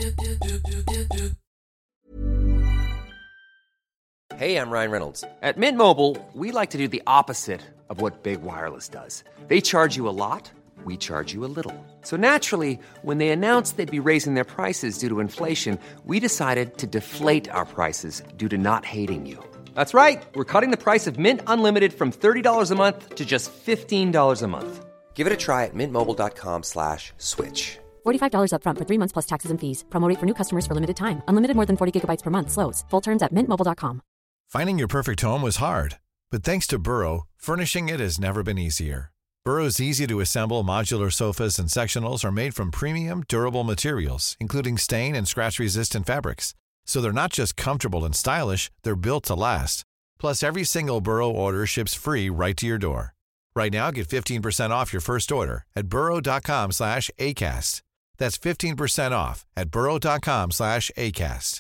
Hey, I'm Ryan Reynolds. At Mint Mobile, we like to do the opposite of what Big Wireless does. They charge you a lot, we charge you a little. So naturally, when they announced they'd be raising their prices due to inflation, we decided to deflate our prices due to not hating you. That's right. We're cutting the price of Mint Unlimited from $30 a month to just $15 a month. Give it a try at mintmobile.com/switch. $45 up front for 3 months plus taxes and fees. Promo rate for new customers for limited time. Unlimited more than 40 gigabytes per month slows. Full terms at mintmobile.com. Finding your perfect home was hard, but thanks to Burrow, furnishing it has never been easier. Burrow's easy-to-assemble modular sofas and sectionals are made from premium, durable materials, including stain and scratch-resistant fabrics. So they're not just comfortable and stylish, they're built to last. Plus, every single Burrow order ships free right to your door. Right now, get 15% off your first order at burrow.com/ACAST. That's 15% off at burrow.com/ACAST.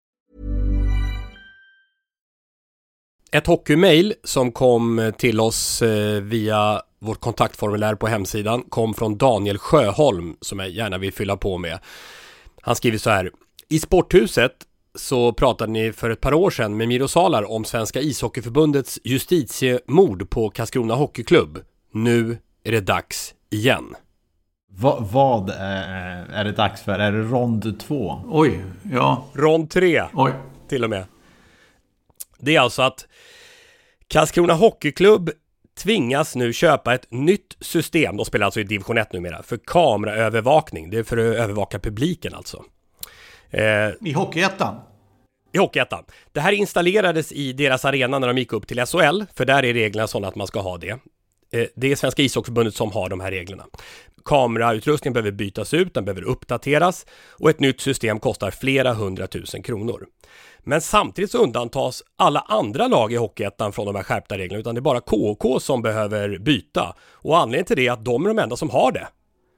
Ett hockeymail som kom till oss via vårt kontaktformulär på hemsidan kom från Daniel Sjöholm, som jag gärna vill fylla på med. Han skriver så här: i Sporthuset så pratade ni för ett par år sedan med Miro Salar om Svenska ishockeyförbundets justitiemord på Karlskrona Hockeyklubb. Nu är det dags igen. Vad är det dags för? Är det rond 2? Oj, ja. Rond 3. Oj. Till och med. Det är alltså att Karlskrona Hockeyklubb tvingas nu köpa ett nytt system. De spelar alltså i division 1 numera. För kameraövervakning. Det är för att övervaka publiken alltså. I Hockeyettan? I Hockeyettan. Det här installerades i deras arena när de gick upp till SHL. För där är reglerna sådana att man ska ha det. Det är Svenska ishockeyförbundet som har de här reglerna. Kamerautrustningen behöver bytas ut, den behöver uppdateras. Och ett nytt system kostar flera 100 000 kronor. Men samtidigt så undantas alla andra lag i Hockeyettan från de här skärpta reglerna, utan det är bara KK som behöver byta. Och anledningen till det är att de är de enda som har det.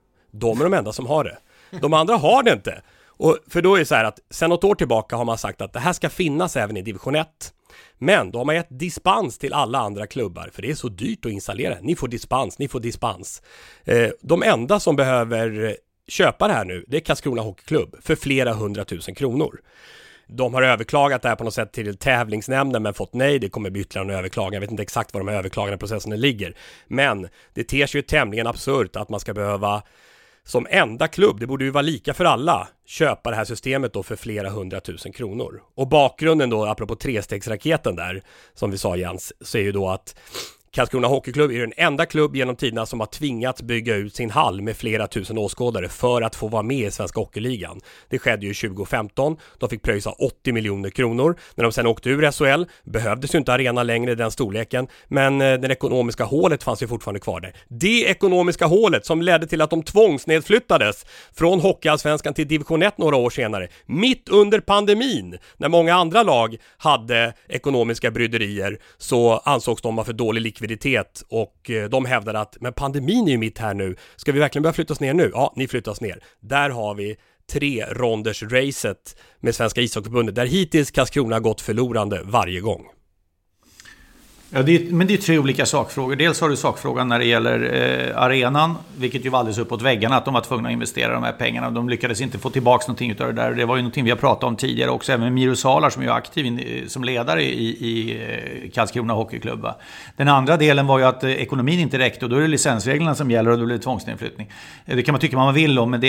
De andra har det inte. Och för då är det så här att sen något år tillbaka har man sagt att det här ska finnas även i division 1. Men då har man gett dispens till alla andra klubbar, för det är så dyrt att installera. Ni får dispens. De enda som behöver köpa det här nu, det är Karlskrona Hockeyklubb för flera 100 000 kronor. De har överklagat det här på något sätt till tävlingsnämnden men fått nej. Det kommer bli ytterligare en överklagan. Jag vet inte exakt var de här överklagande processerna ligger. Men det ter sig ju tämligen absurt att man ska behöva som enda klubb, det borde ju vara lika för alla, köpa det här systemet då för flera 100 000 kronor. Och bakgrunden då, apropå trestegsraketen där, som vi sa Jens, så är ju då att Karlskrona Hockeyklubb är den enda klubb genom tiderna som har tvingats bygga ut sin hall med flera tusen åskådare för att få vara med i Svenska Hockeyligan. Det skedde ju 2015. De fick pröjsa 80 miljoner kronor. När de sen åkte ur SHL behövdes ju inte arenan längre i den storleken, men det ekonomiska hålet fanns ju fortfarande kvar där. Det ekonomiska hålet som ledde till att de tvångsnedflyttades från Hockeyallsvenskan till division 1 några år senare, mitt under pandemin, när många andra lag hade ekonomiska bryderier, så ansågs de ha för dålig likviditet och de hävdade att men pandemin är ju mitt här nu. Ska vi verkligen börja flyttas ner nu? Ja, ni flyttas ner. Där har vi 3-ronders-racet med Svenska ishockeyförbundet, där hittills Karlskrona gått förlorande varje gång. Ja, men det är 3 olika sakfrågor. Dels har du sakfrågan när det gäller arenan, vilket ju var alldeles uppåt väggarna att de var tvungna att investera de här pengarna. De lyckades inte få tillbaka någonting utav det där. Det var ju någonting vi har pratat om tidigare också, även med Miro Salar som är aktiv som ledare i Karlskrona Hockeyklubba. Va? Den andra delen var ju att ekonomin inte räckte, och då är det licensreglerna som gäller och då blir det tvångsnedflyttning. Det kan man tycka man vill om, men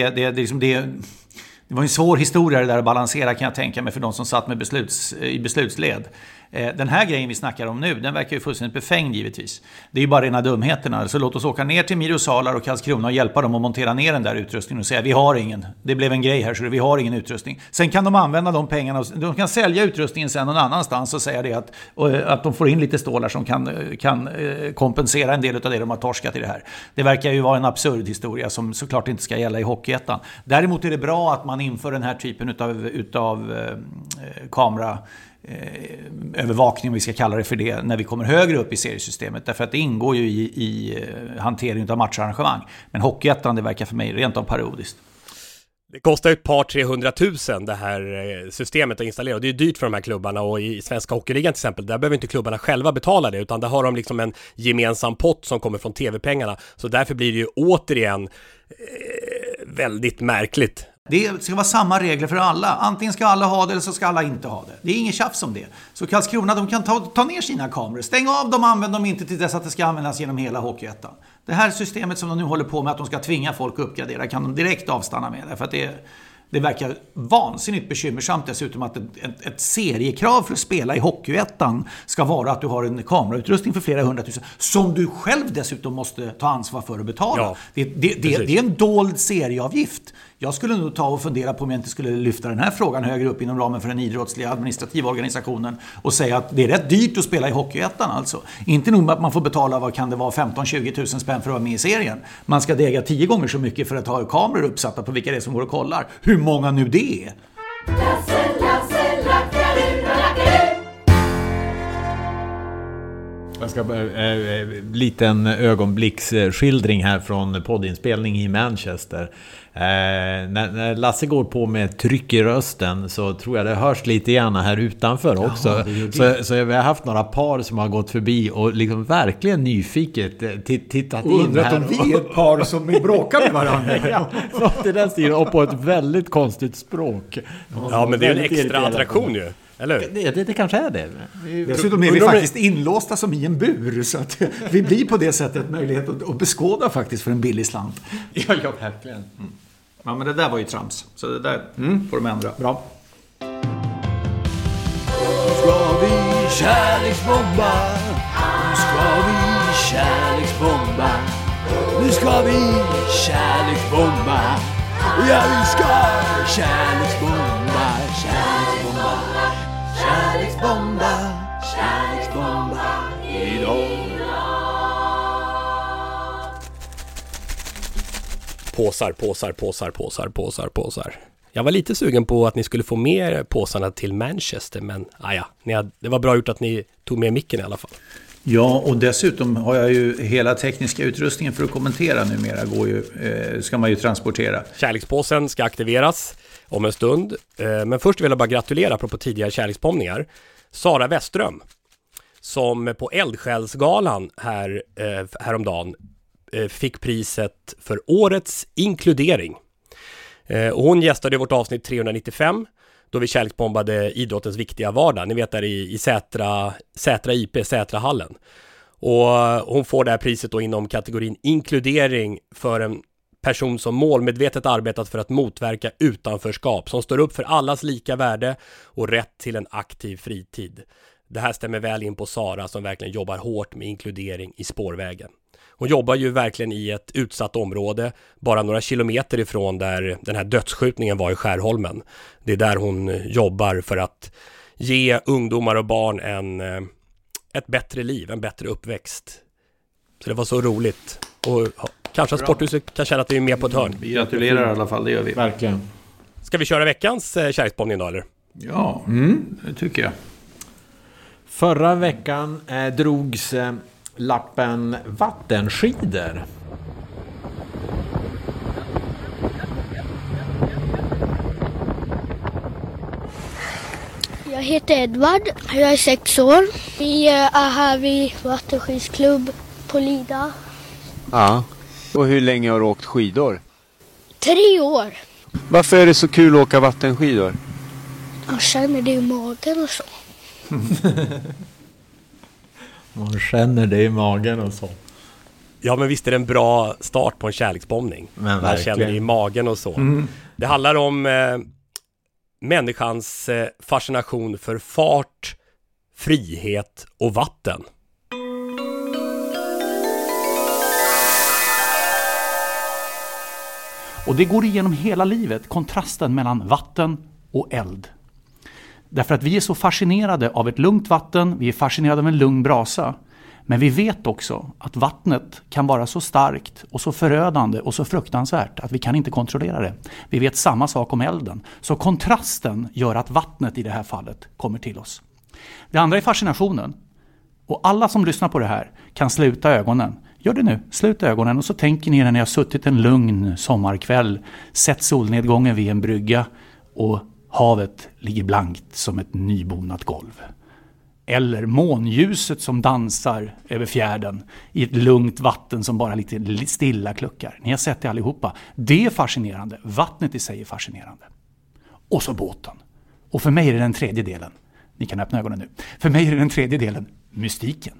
det var en svår historia det där att balansera, kan jag tänka mig, för de som satt med i beslutsled. Den här grejen vi snackar om nu, den verkar ju fullständigt befängd givetvis. Det är ju bara rena dumheterna. Så låt oss åka ner till Miro Salar och Karlskrona och hjälpa dem att montera ner den där utrustningen och säga vi har ingen. Det blev en grej här så vi har ingen utrustning. Sen kan de använda de pengarna, de kan sälja utrustningen sen någon annanstans och säga det att de får in lite stålar som kan kompensera en del av det de har torskat i det här. Det verkar ju vara en absurd historia som såklart inte ska gälla i Hockeyettan. Däremot är det bra att man inför den här typen utav kamera övervakning, om vi ska kalla det för det, när vi kommer högre upp i seriesystemet, därför att det ingår ju i hanteringen av matcharrangemang. Men Hockeyettan, det verkar för mig rent av parodiskt. Det kostar ett par 300 000 det här systemet att installera, och det är dyrt för de här klubbarna, och i Svenska Hockeyligan till exempel, där behöver inte klubbarna själva betala det, utan där har de liksom en gemensam pott som kommer från tv-pengarna, så därför blir det ju återigen väldigt märkligt. Det ska vara samma regler för alla. Antingen ska alla ha det eller så ska alla inte ha det. Det är ingen tjafs om det. Så Karlskrona, de kan ta ner sina kameror. Stäng av dem, använd dem inte till dess att det ska användas genom hela Hockeyettan. Det här systemet som de nu håller på med, att de ska tvinga folk att uppgradera, kan de direkt avstanna med. Därför att det verkar vansinnigt bekymmersamt dessutom att ett seriekrav för att spela i Hockeyettan ska vara att du har en kamerautrustning för flera 100 000 som du själv dessutom måste ta ansvar för att betala. Ja, det är en dold serieavgift. Jag skulle nog ta och fundera på om jag inte skulle lyfta den här frågan högre upp inom ramen för den idrottsliga administrativa organisationen och säga att det är rätt dyrt att spela i Hockeyettan alltså. Inte nog med att man får betala, vad kan det vara, 15-20 000 spänn för att vara med i serien. Man ska dega 10 gånger så mycket för att ha kameror uppsatta på vilka det är som går och kollar. Hur många nu det är? Jag ska liten ögonblicksskildring här från poddinspelning i Manchester. När Lasse går på med tryck i rösten så tror jag det hörs lite grann här utanför också. Så vi har haft några par som har gått förbi och liksom verkligen nyfiket tittat in undrat här. Om vi är ett par som bråkar med varandra. Ja, så till den stilen, och på ett väldigt konstigt språk. Ja, men det är en extra attraktion ju. Eller? Det kanske är det. Dessutom är vi faktiskt inlåsta som i en bur, så att vi blir på det sättet möjlighet att beskåda faktiskt för en billig slant. Ja, verkligen. Ja, men det där var ju trams. Så det där får de ändra. Bra. Ska vi kärleksbomba? Nu ska vi kärleksbomba. Nu ska vi kärleksbomba. Ja, vi ska kärleksbomba. Kärleksbomba. Kärleksbomba. Kärleksbomba idag. Påsar. Jag var lite sugen på att ni skulle få med påsarna till Manchester, men det var bra gjort att ni tog med micken i alla fall. Ja, och dessutom har jag ju hela tekniska utrustningen för att kommentera numera ska man ju transportera. Kärlekspåsen ska aktiveras om en stund, men först vill jag bara gratulera apropå tidigare kärleksbombningar. Sara Westström, som på Eldsjälsgalan häromdagen fick priset för årets inkludering. Och hon gästade vårt avsnitt 395 då vi kärleksbombade idrottens viktiga vardag. Ni vet där i Sätra IP, Sätrahallen. Och hon får det här priset då inom kategorin inkludering för en person som målmedvetet arbetat för att motverka utanförskap, som står upp för allas lika värde och rätt till en aktiv fritid. Det här stämmer väl in på Sara som verkligen jobbar hårt med inkludering i spårvägen. Hon jobbar ju verkligen i ett utsatt område, bara några kilometer ifrån där den här dödsskjutningen var i Skärholmen. Det är där hon jobbar för att ge ungdomar och barn ett bättre liv, en bättre uppväxt. Så det var så roligt. Och kanske att Sporthuset kan känna att vi är med på ett hörn. Vi gratulerar i alla fall, det gör vi. Verkligen. Ska vi köra veckans kärleksbombning då, eller? Ja, det tycker jag. Förra veckan drogs lappen vattenskidor. Jag heter Edvard, jag är 6 år. Vi är här vid vattenskidsklubb på Lida. Ja, och hur länge har du åkt skidor? 3 år. Varför är det så kul att åka vattenskidor? Man känner det i magen och så. Man känner det i magen och så. Ja, men visst är det en bra start på en kärleksbombning. Man känner det i magen och så. Det handlar om människans fascination för fart, frihet och vatten. Och det går igenom hela livet, kontrasten mellan vatten och eld. Därför att vi är så fascinerade av ett lugnt vatten, vi är fascinerade av en lugn brasa. Men vi vet också att vattnet kan vara så starkt och så förödande och så fruktansvärt att vi kan inte kontrollera det. Vi vet samma sak om elden. Så kontrasten gör att vattnet i det här fallet kommer till oss. Det andra är fascinationen. Och alla som lyssnar på det här kan sluta ögonen. Gör det nu, sluta ögonen och så tänker ni när ni har suttit en lugn sommarkväll, sett solnedgången vid en brygga och havet ligger blankt som ett nybonat golv. Eller månljuset som dansar över fjärden i ett lugnt vatten som bara lite stilla kluckar. Ni har sett det allihopa. Det är fascinerande. Vattnet i sig är fascinerande. Och så båten. Och för mig är det den tredje delen. Ni kan öppna ögonen nu. För mig är det den tredje delen. Mystiken.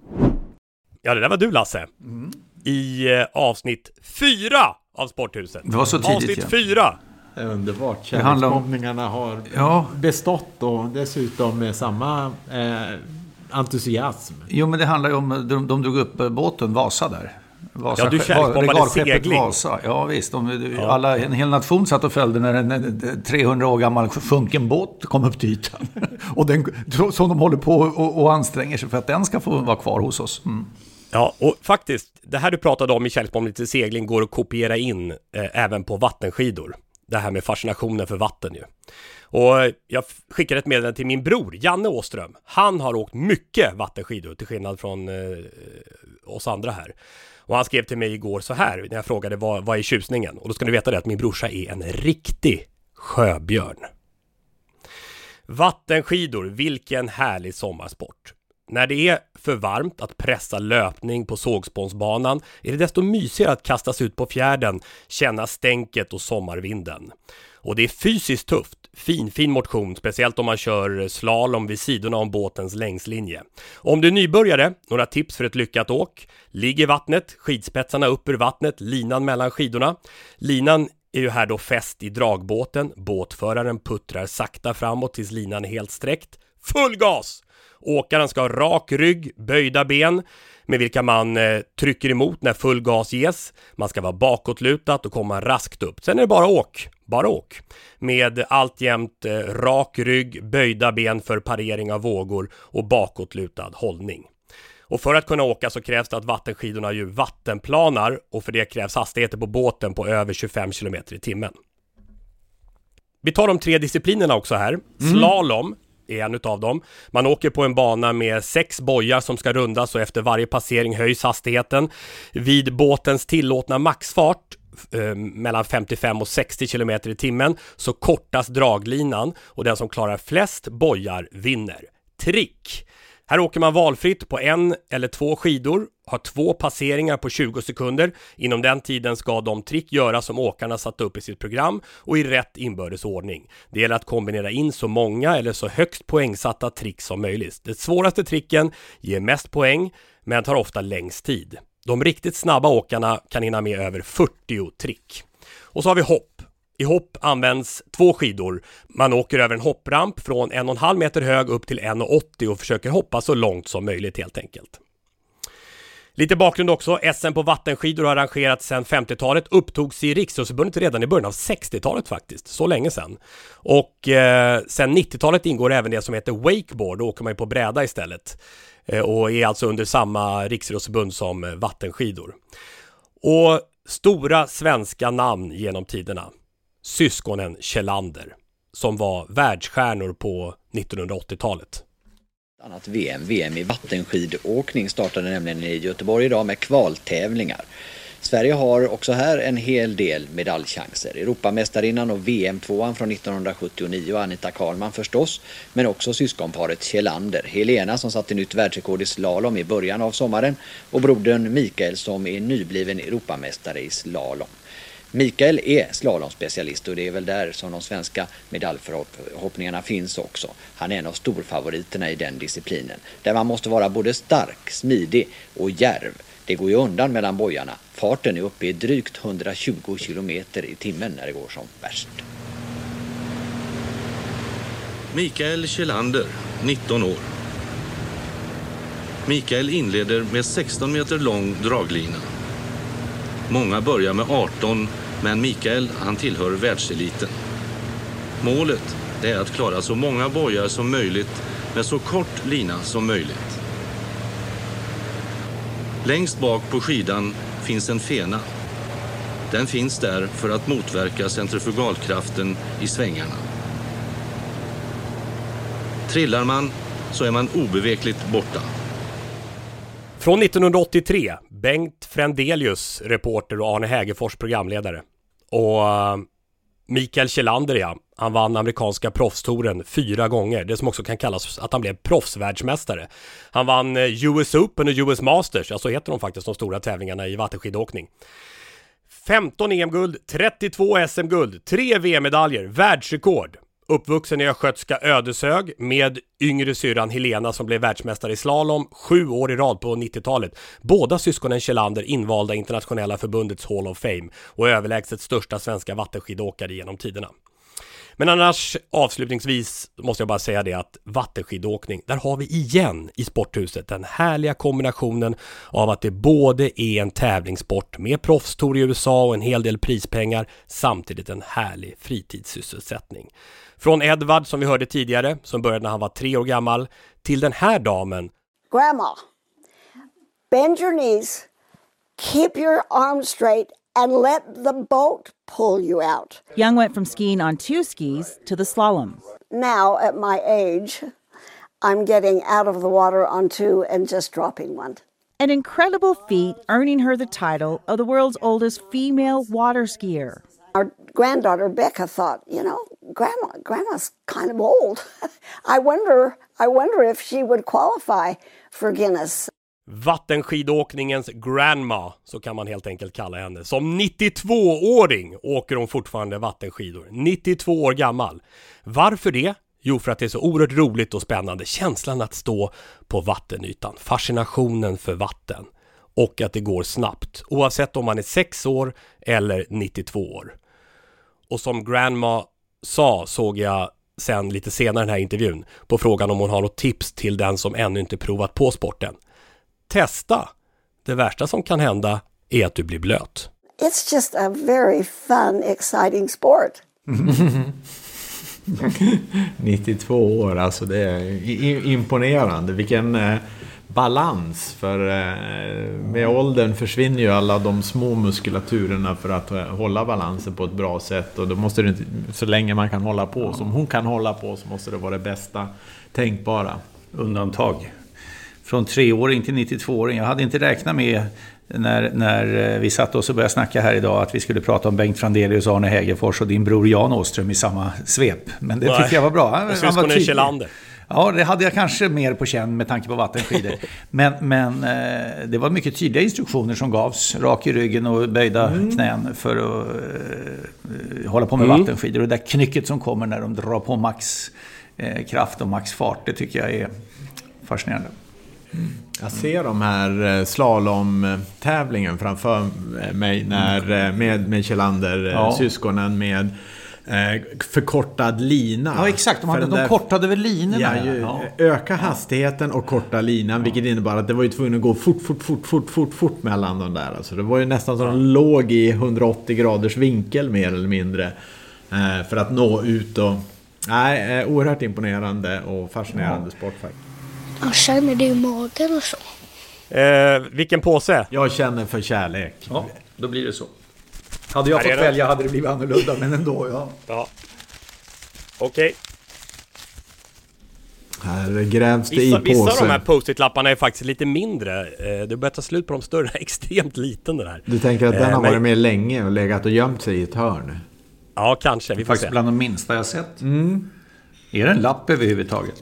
Ja, det där var du, Lasse. I avsnitt 4 av Sporthuset. Det var så tidigt. Avsnitt 4. Det är underbart. Kärleksbombningarna har bestått och dessutom med samma entusiasm. Jo, men det handlar ju om, de drog upp båten Vasa där. Vasa, ja, du kärleksbombade segling. Vasa. Ja, visst. Alla, en hel nation satt och följde när en 300 år gammal sjunken båt kom upp till ytan. Och den, som de håller på och anstränger sig för att den ska få vara kvar hos oss. Ja, och faktiskt, det här du pratade om i kärleksbombning till segling går att kopiera in även på vattenskidor. Det här med fascinationen för vatten ju. Och jag skickade ett meddelande till min bror, Janne Åström. Han har åkt mycket vattenskidor till skillnad från oss andra här. Och han skrev till mig igår så här när jag frågade vad är tjusningen. Och då ska ni veta det att min brorsa är en riktig sjöbjörn. Vattenskidor, vilken härlig sommarsport. När det är för varmt att pressa löpning på sågspånsbanan är det desto mysigare att kastas ut på fjärden, känna stänket och sommarvinden. Och det är fysiskt tufft, fin motion, speciellt om man kör slalom vid sidorna om båtens längslinje. Om du är nybörjare, några tips för ett lyckat åk. Ligg i vattnet, skidspetsarna upp ur vattnet, linan mellan skidorna. Linan är ju här då fäst i dragbåten, båtföraren puttrar sakta framåt tills linan är helt sträckt. Full gas! Åkaren ska ha rak rygg, böjda ben med vilka man trycker emot när full gas ges. Man ska vara bakåtlutat och komma raskt upp. Sen är det bara åk. Med alltjämt rak rygg, böjda ben för parering av vågor och bakåtlutad hållning. Och för att kunna åka så krävs det att vattenskidorna ju vattenplanar och för det krävs hastigheter på båten på över 25 km i timmen. Vi tar de 3 disciplinerna också här. Slalom är en utav dem. Man åker på en bana med 6 bojar som ska rundas och efter varje passering höjs hastigheten. Vid båtens tillåtna maxfart mellan 55 och 60 km i timmen så kortas draglinan och den som klarar flest bojar vinner. Trick! Här åker man valfritt på 1 eller 2 skidor, har 2 passeringar på 20 sekunder. Inom den tiden ska de trick göras som åkarna satt upp i sitt program och i rätt inbördesordning. Det gäller att kombinera in så många eller så högst poängsatta trick som möjligt. Det svåraste tricken ger mest poäng men tar ofta längst tid. De riktigt snabba åkarna kan hinna med över 40 trick. Och så har vi hopp. I hopp används 2 skidor. Man åker över en hoppramp från 1,5 meter hög upp till 1,80 och försöker hoppa så långt som möjligt helt enkelt. Lite bakgrund också. SM på vattenskidor har arrangerats sedan 50-talet. Upptogs i Riksidrottsförbundet redan i början av 60-talet faktiskt. Så länge sedan. Och sedan 90-talet ingår även det som heter wakeboard. Då åker man ju på bräda istället. Och är alltså under samma Riksidrottsförbund som vattenskidor. Och stora svenska namn genom tiderna. Syskonen Kjellander som var världsstjärnor på 1980-talet. Annat VM i vattenskidåkning startade nämligen i Göteborg idag med kvaltävlingar. Sverige har också här en hel del medaljchanser. Europamästarinnan och VM-tvåan från 1979, Anita Karlman förstås, men också syskonparet Kjellander. Helena som satte nytt världsrekord i slalom i början av sommaren och brodern Mikael som är nybliven Europamästare i slalom. Mikael är slalomspecialist och det är väl där som de svenska medaljförhoppningarna finns också. Han är en av storfavoriterna i den disciplinen, där man måste vara både stark, smidig och djärv. Det går ju undan mellan bojarna. Farten är uppe i drygt 120 kilometer i timmen när det går som värst. Mikael Kjellander, 19 år. Mikael inleder med 16 meter lång draglina. Många börjar med 18, men Mikael han tillhör världseliten. Målet är att klara så många bojar som möjligt med så kort lina som möjligt. Längst bak på skidan finns en fena. Den finns där för att motverka centrifugalkraften i svängarna. Trillar man så är man obevekligt borta. Från 1983, Bengt Frendelius, reporter och Arne Hägerfors, programledare. Och Mikael Kjellander, ja, han vann amerikanska proffstouren 4 gånger. Det som också kan kallas att han blev proffsvärldsmästare. Han vann US Open och US Masters, ja så heter de faktiskt de stora tävlingarna i vattenskidåkning. 15 EM-guld, 32 SM-guld, 3 VM-medaljer, världsrekord. Uppvuxen i östgötska Ödeshög med yngre syrran Helena som blev världsmästare i slalom 7 år i rad på 90-talet. Båda syskonen Kjellander invalda internationella förbundets Hall of Fame och överlägset största svenska vattenskidåkare genom tiderna. Men annars avslutningsvis måste jag bara säga det att vattenskidåkning, där har vi igen i sporthuset den härliga kombinationen av att det både är en tävlingssport med proffstour i USA och en hel del prispengar, samtidigt en härlig fritidssysselsättning. Från Edvard som vi hörde tidigare, som började när han var 3 år gammal, till den här damen. Grandma, bend your knees, keep your arms straight and let the boat pull you out. Young went from skiing on 2 skis to the slalom. Now, at my age, I'm getting out of the water on 2 and just dropping one. An incredible feat, earning her the title of the world's oldest female water skier. Our granddaughter Becca thought, you know, Grandma's kind of old. I wonder if she would qualify for Guinness. Vattenskidåkningens grandma, så kan man helt enkelt kalla henne. Som 92-åring åker hon fortfarande vattenskidor. 92 år gammal. Varför det? Jo, för att det är så oerhört roligt och spännande. Känslan att stå på vattenytan. Fascinationen för vatten. Och att det går snabbt. Oavsett om man är 6 år eller 92 år. Och som grandma sa, såg jag sen lite senare i den här intervjun på frågan om hon har något tips till den som ännu inte provat på sporten. Testa. Det värsta som kan hända är att du blir blöt. It's just a very fun, exciting sport. 92 år, alltså det är imponerande. Vilken balans, för med åldern försvinner ju alla de små muskulaturerna för att hålla balansen på ett bra sätt, och då måste det inte, så länge man kan hålla på som hon kan hålla på, så måste det vara det bästa tänkbara. Undantag. Från 3-åring till 92-åring. Jag hade inte räknat med när vi satt oss och började snacka här idag att vi skulle prata om Bengt Frandelius, Arne Hägerfors och din bror Jan Åström i samma svep. Men det tyckte jag var bra. Och syskonen Kjellander. Ja, det hade jag kanske mer på känn med tanke på vattenskidor. Men det var mycket tydliga instruktioner som gavs. Rak i ryggen och böjda knän för att hålla på med vattenskidor. Och det där knycket som kommer när de drar på max kraft och max fart, det tycker jag är fascinerande. Jag ser de här slalomtävlingen framför mig när, med Kjellander, syskonen med förkortad lina. Ja, exakt. De kortade väl linorna. Öka hastigheten och korta linan, vilket innebar att det var ju tvungen att gå fort mellan de där. Alltså det var ju nästan så de låg i 180 graders vinkel mer eller mindre för att nå ut. Och oerhört imponerande och fascinerande sport faktiskt. Jag känner det i magen och så. Vilken påse? Jag känner för kärlek. Ja, då blir det så. Hade jag fått välja hade det blivit annorlunda, men ändå, ja. Okej. Här grävs det vissa, i påsen. Vissa av de här post-it-lapparna är faktiskt lite mindre. Det börjar ta slut på de större, extremt liten den här. Du tänker att den har varit med länge och legat och gömt sig i ett hörn? Ja, kanske. Vi får faktiskt se. Bland de minsta jag sett. Är det en lapp överhuvudtaget?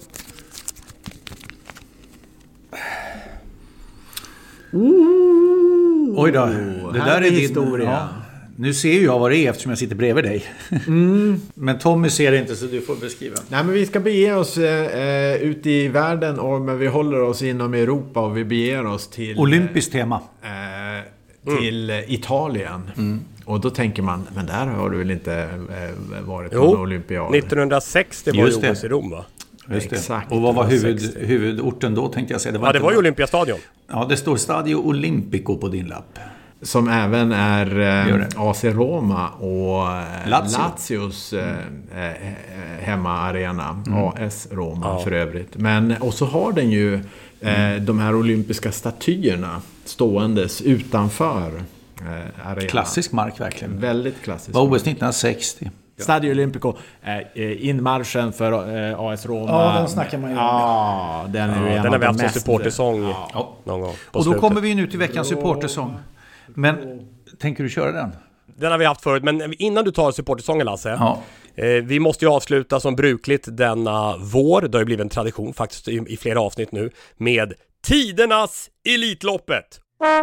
Oj då, det där är historia. Ja. Nu ser ju jag vad det är eftersom jag sitter bredvid dig. Men Tommy ser det inte så du får beskriva. Nej, men vi ska bege oss ut i världen men vi håller oss inom Europa och vi beger oss till... Olympiskt tema. Till Italien. Och då tänker man, men där har du väl inte varit på en olympiad? 1960 var ju OS i Rom, va? Just det. Exakt. Och vad var huvudorten då, tänkte jag säga? Det var ju Olympiastadion. Ja, det står Stadio Olimpico på din lapp. Som även är AC Roma och Lazios hemmaarena. AS Roma för övrigt. Men, och så har den ju de här olympiska statyerna ståendes utanför arenan. Klassisk mark verkligen. Väldigt klassisk. Var OS 1960. Stadio Olimpico, inmarschen för AS Roma. Ja, den snackar man ju om. Ja, den är ju den har vi haft som supportersång någon gång. Och då kommer vi nu till veckans supportersång. Men tänker du köra den? Den har vi haft förut, men innan du tar supportersången, Lasse. Vi måste ju avsluta som brukligt denna vår. Det har ju blivit en tradition faktiskt i flera avsnitt nu. Med tidernas Elitloppet.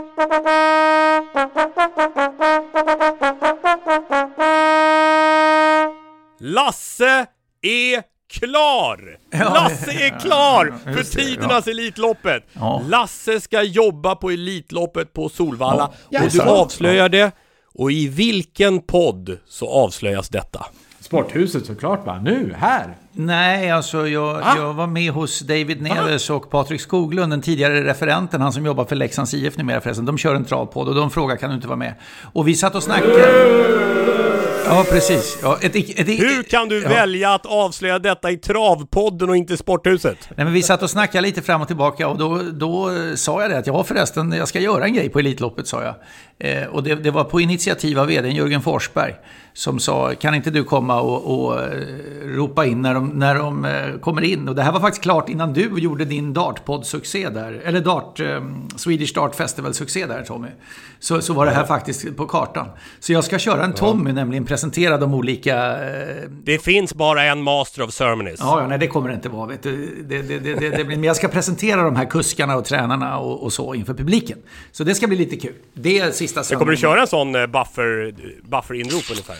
Lasse är klar! Lasse är klar för tidernas Elitloppet. Lasse ska jobba på Elitloppet på Solvalla. Och du avslöjar det. Och i vilken podd så avslöjas detta? Sporthuset såklart, va? Nu, här. Nej, alltså jag var med hos David Neves och Patrik Skoglund, den tidigare referenten, han som jobbar för Leksands IF numera förresten. De kör en travpodd och de frågar, kan du inte vara med? Och vi satt och snackade. Ja, precis. Ja, hur kan du välja att avslöja detta i travpodden och inte Sporthuset? Nej, men vi satt och snackade lite fram och tillbaka och då sa jag det att jag ska göra en grej på Elitloppet, sa jag. Och det var på initiativ av vdn Jörgen Forsberg som sa, kan inte du komma och ropa in när de kommer in? Och det här var faktiskt klart innan du gjorde din dartpodd-succé där, eller Swedish Dart Festival-succé där, Tommy. Så var det här faktiskt på kartan. Så jag ska köra en Tommy, nämligen presentera de olika... Det finns bara en master of ceremonies. Ja, nej, det kommer det inte vara. Vet du. Men jag ska presentera de här kuskarna och tränarna och så inför publiken. Så det ska bli lite kul. Det är sista söndagen. Kommer du köra en sån buffer-inrop ungefär?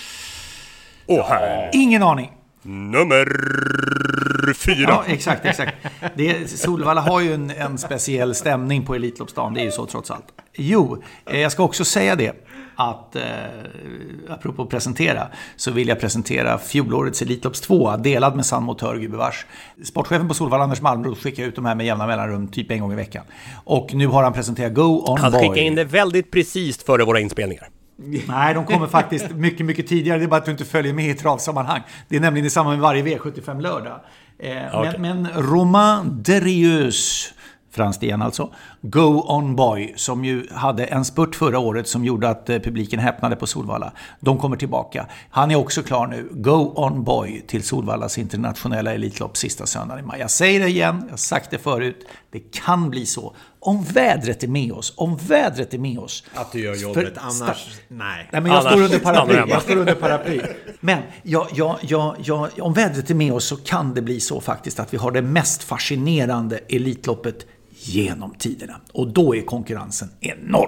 Ingen aning. Nummer 4. Ja, exakt. Solvalla har ju en speciell stämning på Elitloppsdagen. Det är ju så trots allt. Jo, jag ska också säga det. Att apropå presentera, så vill jag presentera fjolårets Elitlopps 2 delad med sann motör, gubevars. Sportchefen på Solvalla, Anders Malmrot, skickar ut de här med jämna mellanrum typ en gång i veckan. Och nu har han presenterat Go On Boy. Han skickar in det väldigt precis före våra inspelningar. Nej, de kommer faktiskt mycket, mycket tidigare. Det är bara att du inte följer med i travsammanhang. Det är nämligen i samband med varje V75 lördag. Men Romain Derieux, franskt igen alltså, Go On Boy, som ju hade en spurt förra året som gjorde att publiken häpnade på Solvalla. De kommer tillbaka. Han är också klar nu. Go On Boy till Solvallas internationella Elitlopp sista söndagen i maj. Jag säger det igen, jag har sagt det förut. Det kan bli så. Om vädret är med oss. Att du gör jobbet, annars... Nej. Men jag står under paraply. Men om vädret är med oss så kan det bli så faktiskt att vi har det mest fascinerande Elitloppet genom tiderna. Och då är konkurrensen enorm.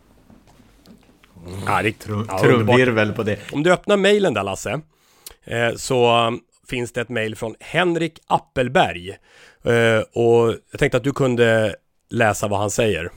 Trumvirvel på det. Om du öppnar mejlen där, Lasse, så finns det ett mejl från Henrik Appelberg. Och jag tänkte att du kunde läsa vad han säger.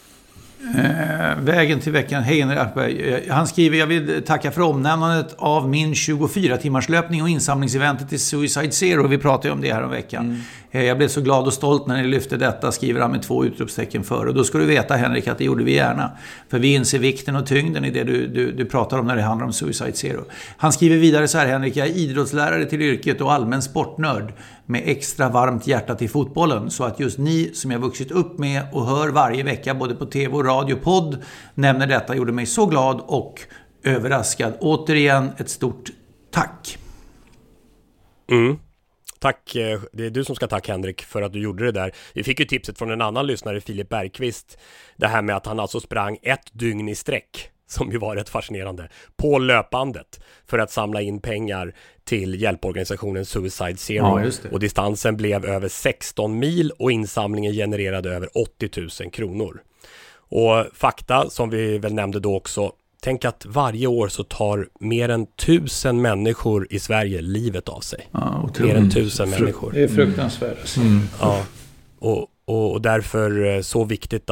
Vägen till veckan. Hej Henrik Appelberg. Han skriver, jag vill tacka för omnämnandet av min 24-timmars löpning och insamlingseventet till Suicide Zero. Vi pratade ju om det här om veckan. Jag blev så glad och stolt när ni lyfte detta, skriver han med 2 utropstecken för. Och då ska du veta, Henrik, att det gjorde vi gärna. För vi inser vikten och tyngden i det du pratar om när det handlar om Suicide Zero. Han skriver vidare så här, Henrik, jag är idrottslärare till yrket och allmän sportnörd med extra varmt hjärta till fotbollen. Så att just ni som jag vuxit upp med och hör varje vecka både på tv och radio, podd, nämner detta, gjorde mig så glad och överraskad. Återigen ett stort tack. Tack, det är du som ska tacka Henrik för att du gjorde det där. Vi fick ju tipset från en annan lyssnare, Filip Bergqvist, det här med att han alltså sprang 1 dygn i sträck, som ju var rätt fascinerande, på löpbandet för att samla in pengar till hjälporganisationen Suicide Zero. Ja, och distansen blev över 16 mil och insamlingen genererade över 80 000 kronor. Och fakta som vi väl nämnde då också, tänk att varje år så tar mer än 1000 människor i Sverige livet av sig. Ja, mer än 1000 människor. Det är fruktansvärt. Ja, och därför så viktigt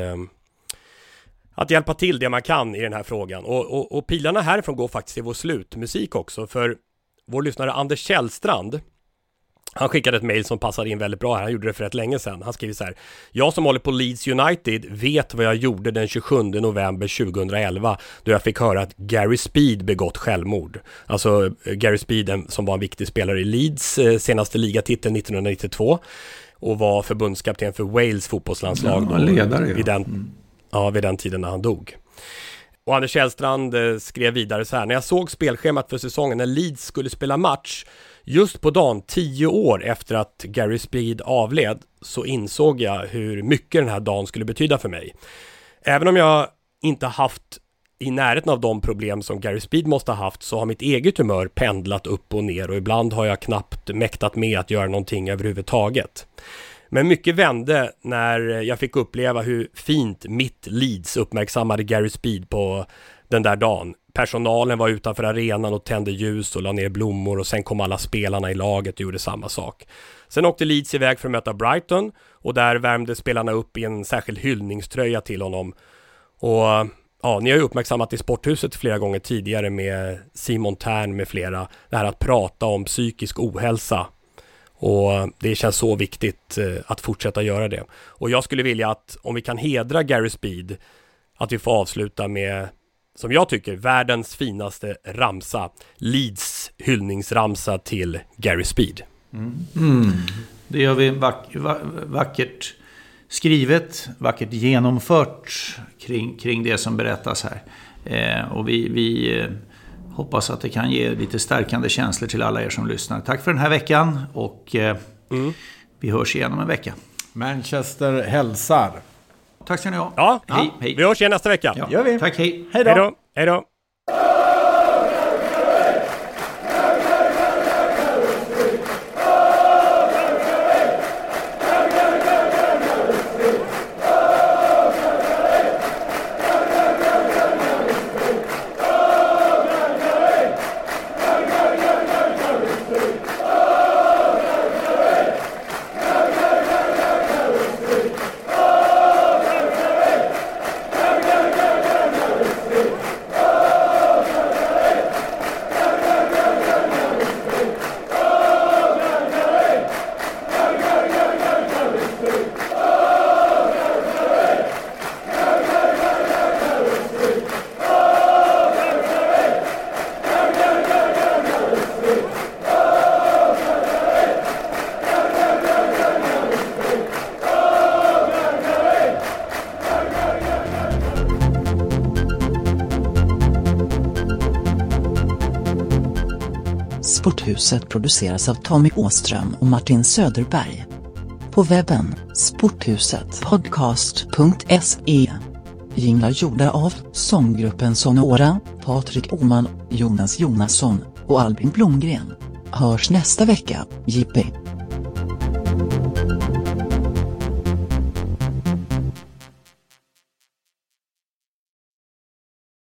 att hjälpa till det man kan i den här frågan. Och pilarna härifrån går faktiskt till vår slutmusik också. För vår lyssnare Anders Källstrand, han skickade ett mejl som passade in väldigt bra här. Han gjorde det för rätt länge sedan. Han skriver så här: jag som håller på Leeds United vet vad jag gjorde den 27 november 2011 då jag fick höra att Gary Speed begått självmord. Alltså Gary Speed som var en viktig spelare i Leeds senaste ligatiteln 1992 och var förbundskapten för Wales fotbollslandslag vid den tiden när han dog. Och Anders Källstrand skrev vidare så här: när jag såg spelschemat för säsongen när Leeds skulle spela match just på dagen 10 år efter att Gary Speed avled, så insåg jag hur mycket den här dagen skulle betyda för mig. Även om jag inte haft i närheten av de problem som Gary Speed måste ha haft, så har mitt eget humör pendlat upp och ner och ibland har jag knappt mäktat med att göra någonting överhuvudtaget. Men mycket vände när jag fick uppleva hur fint mitt Leeds uppmärksammade Gary Speed på den där dagen. Personalen var utanför arenan och tände ljus och la ner blommor, och sen kom alla spelarna i laget och gjorde samma sak. Sen åkte Leeds iväg för att möta Brighton och där värmde spelarna upp i en särskild hyllningströja till honom. Och ja, ni har ju uppmärksammat i Sporthuset flera gånger tidigare med Simon Tern med flera, det här att prata om psykisk ohälsa. Och det känns så viktigt att fortsätta göra det. Och jag skulle vilja att om vi kan hedra Gary Speed, att vi får avsluta med, som jag tycker, världens finaste ramsa. Leeds hyllningsramsa till Gary Speed. Det gör vi vackert skrivet, vackert genomfört kring det som berättas här. Och vi hoppas att det kan ge lite stärkande känslor till alla er som lyssnar. Tack för den här veckan och vi hörs igen om en vecka. Manchester hälsar. Tack ska ni ha. Ja, hej. Vi hörs igen nästa vecka. Ja, gör vi. Tack, hej. Hej då. Hej då. Sporthuset produceras av Tommy Åström och Martin Söderberg. På webben sporthusetpodcast.se. Jinglar gjorda av sånggruppen Sonora, Patrik Åman, Jonas Jonasson och Albin Blomgren. Hörs nästa vecka, JP.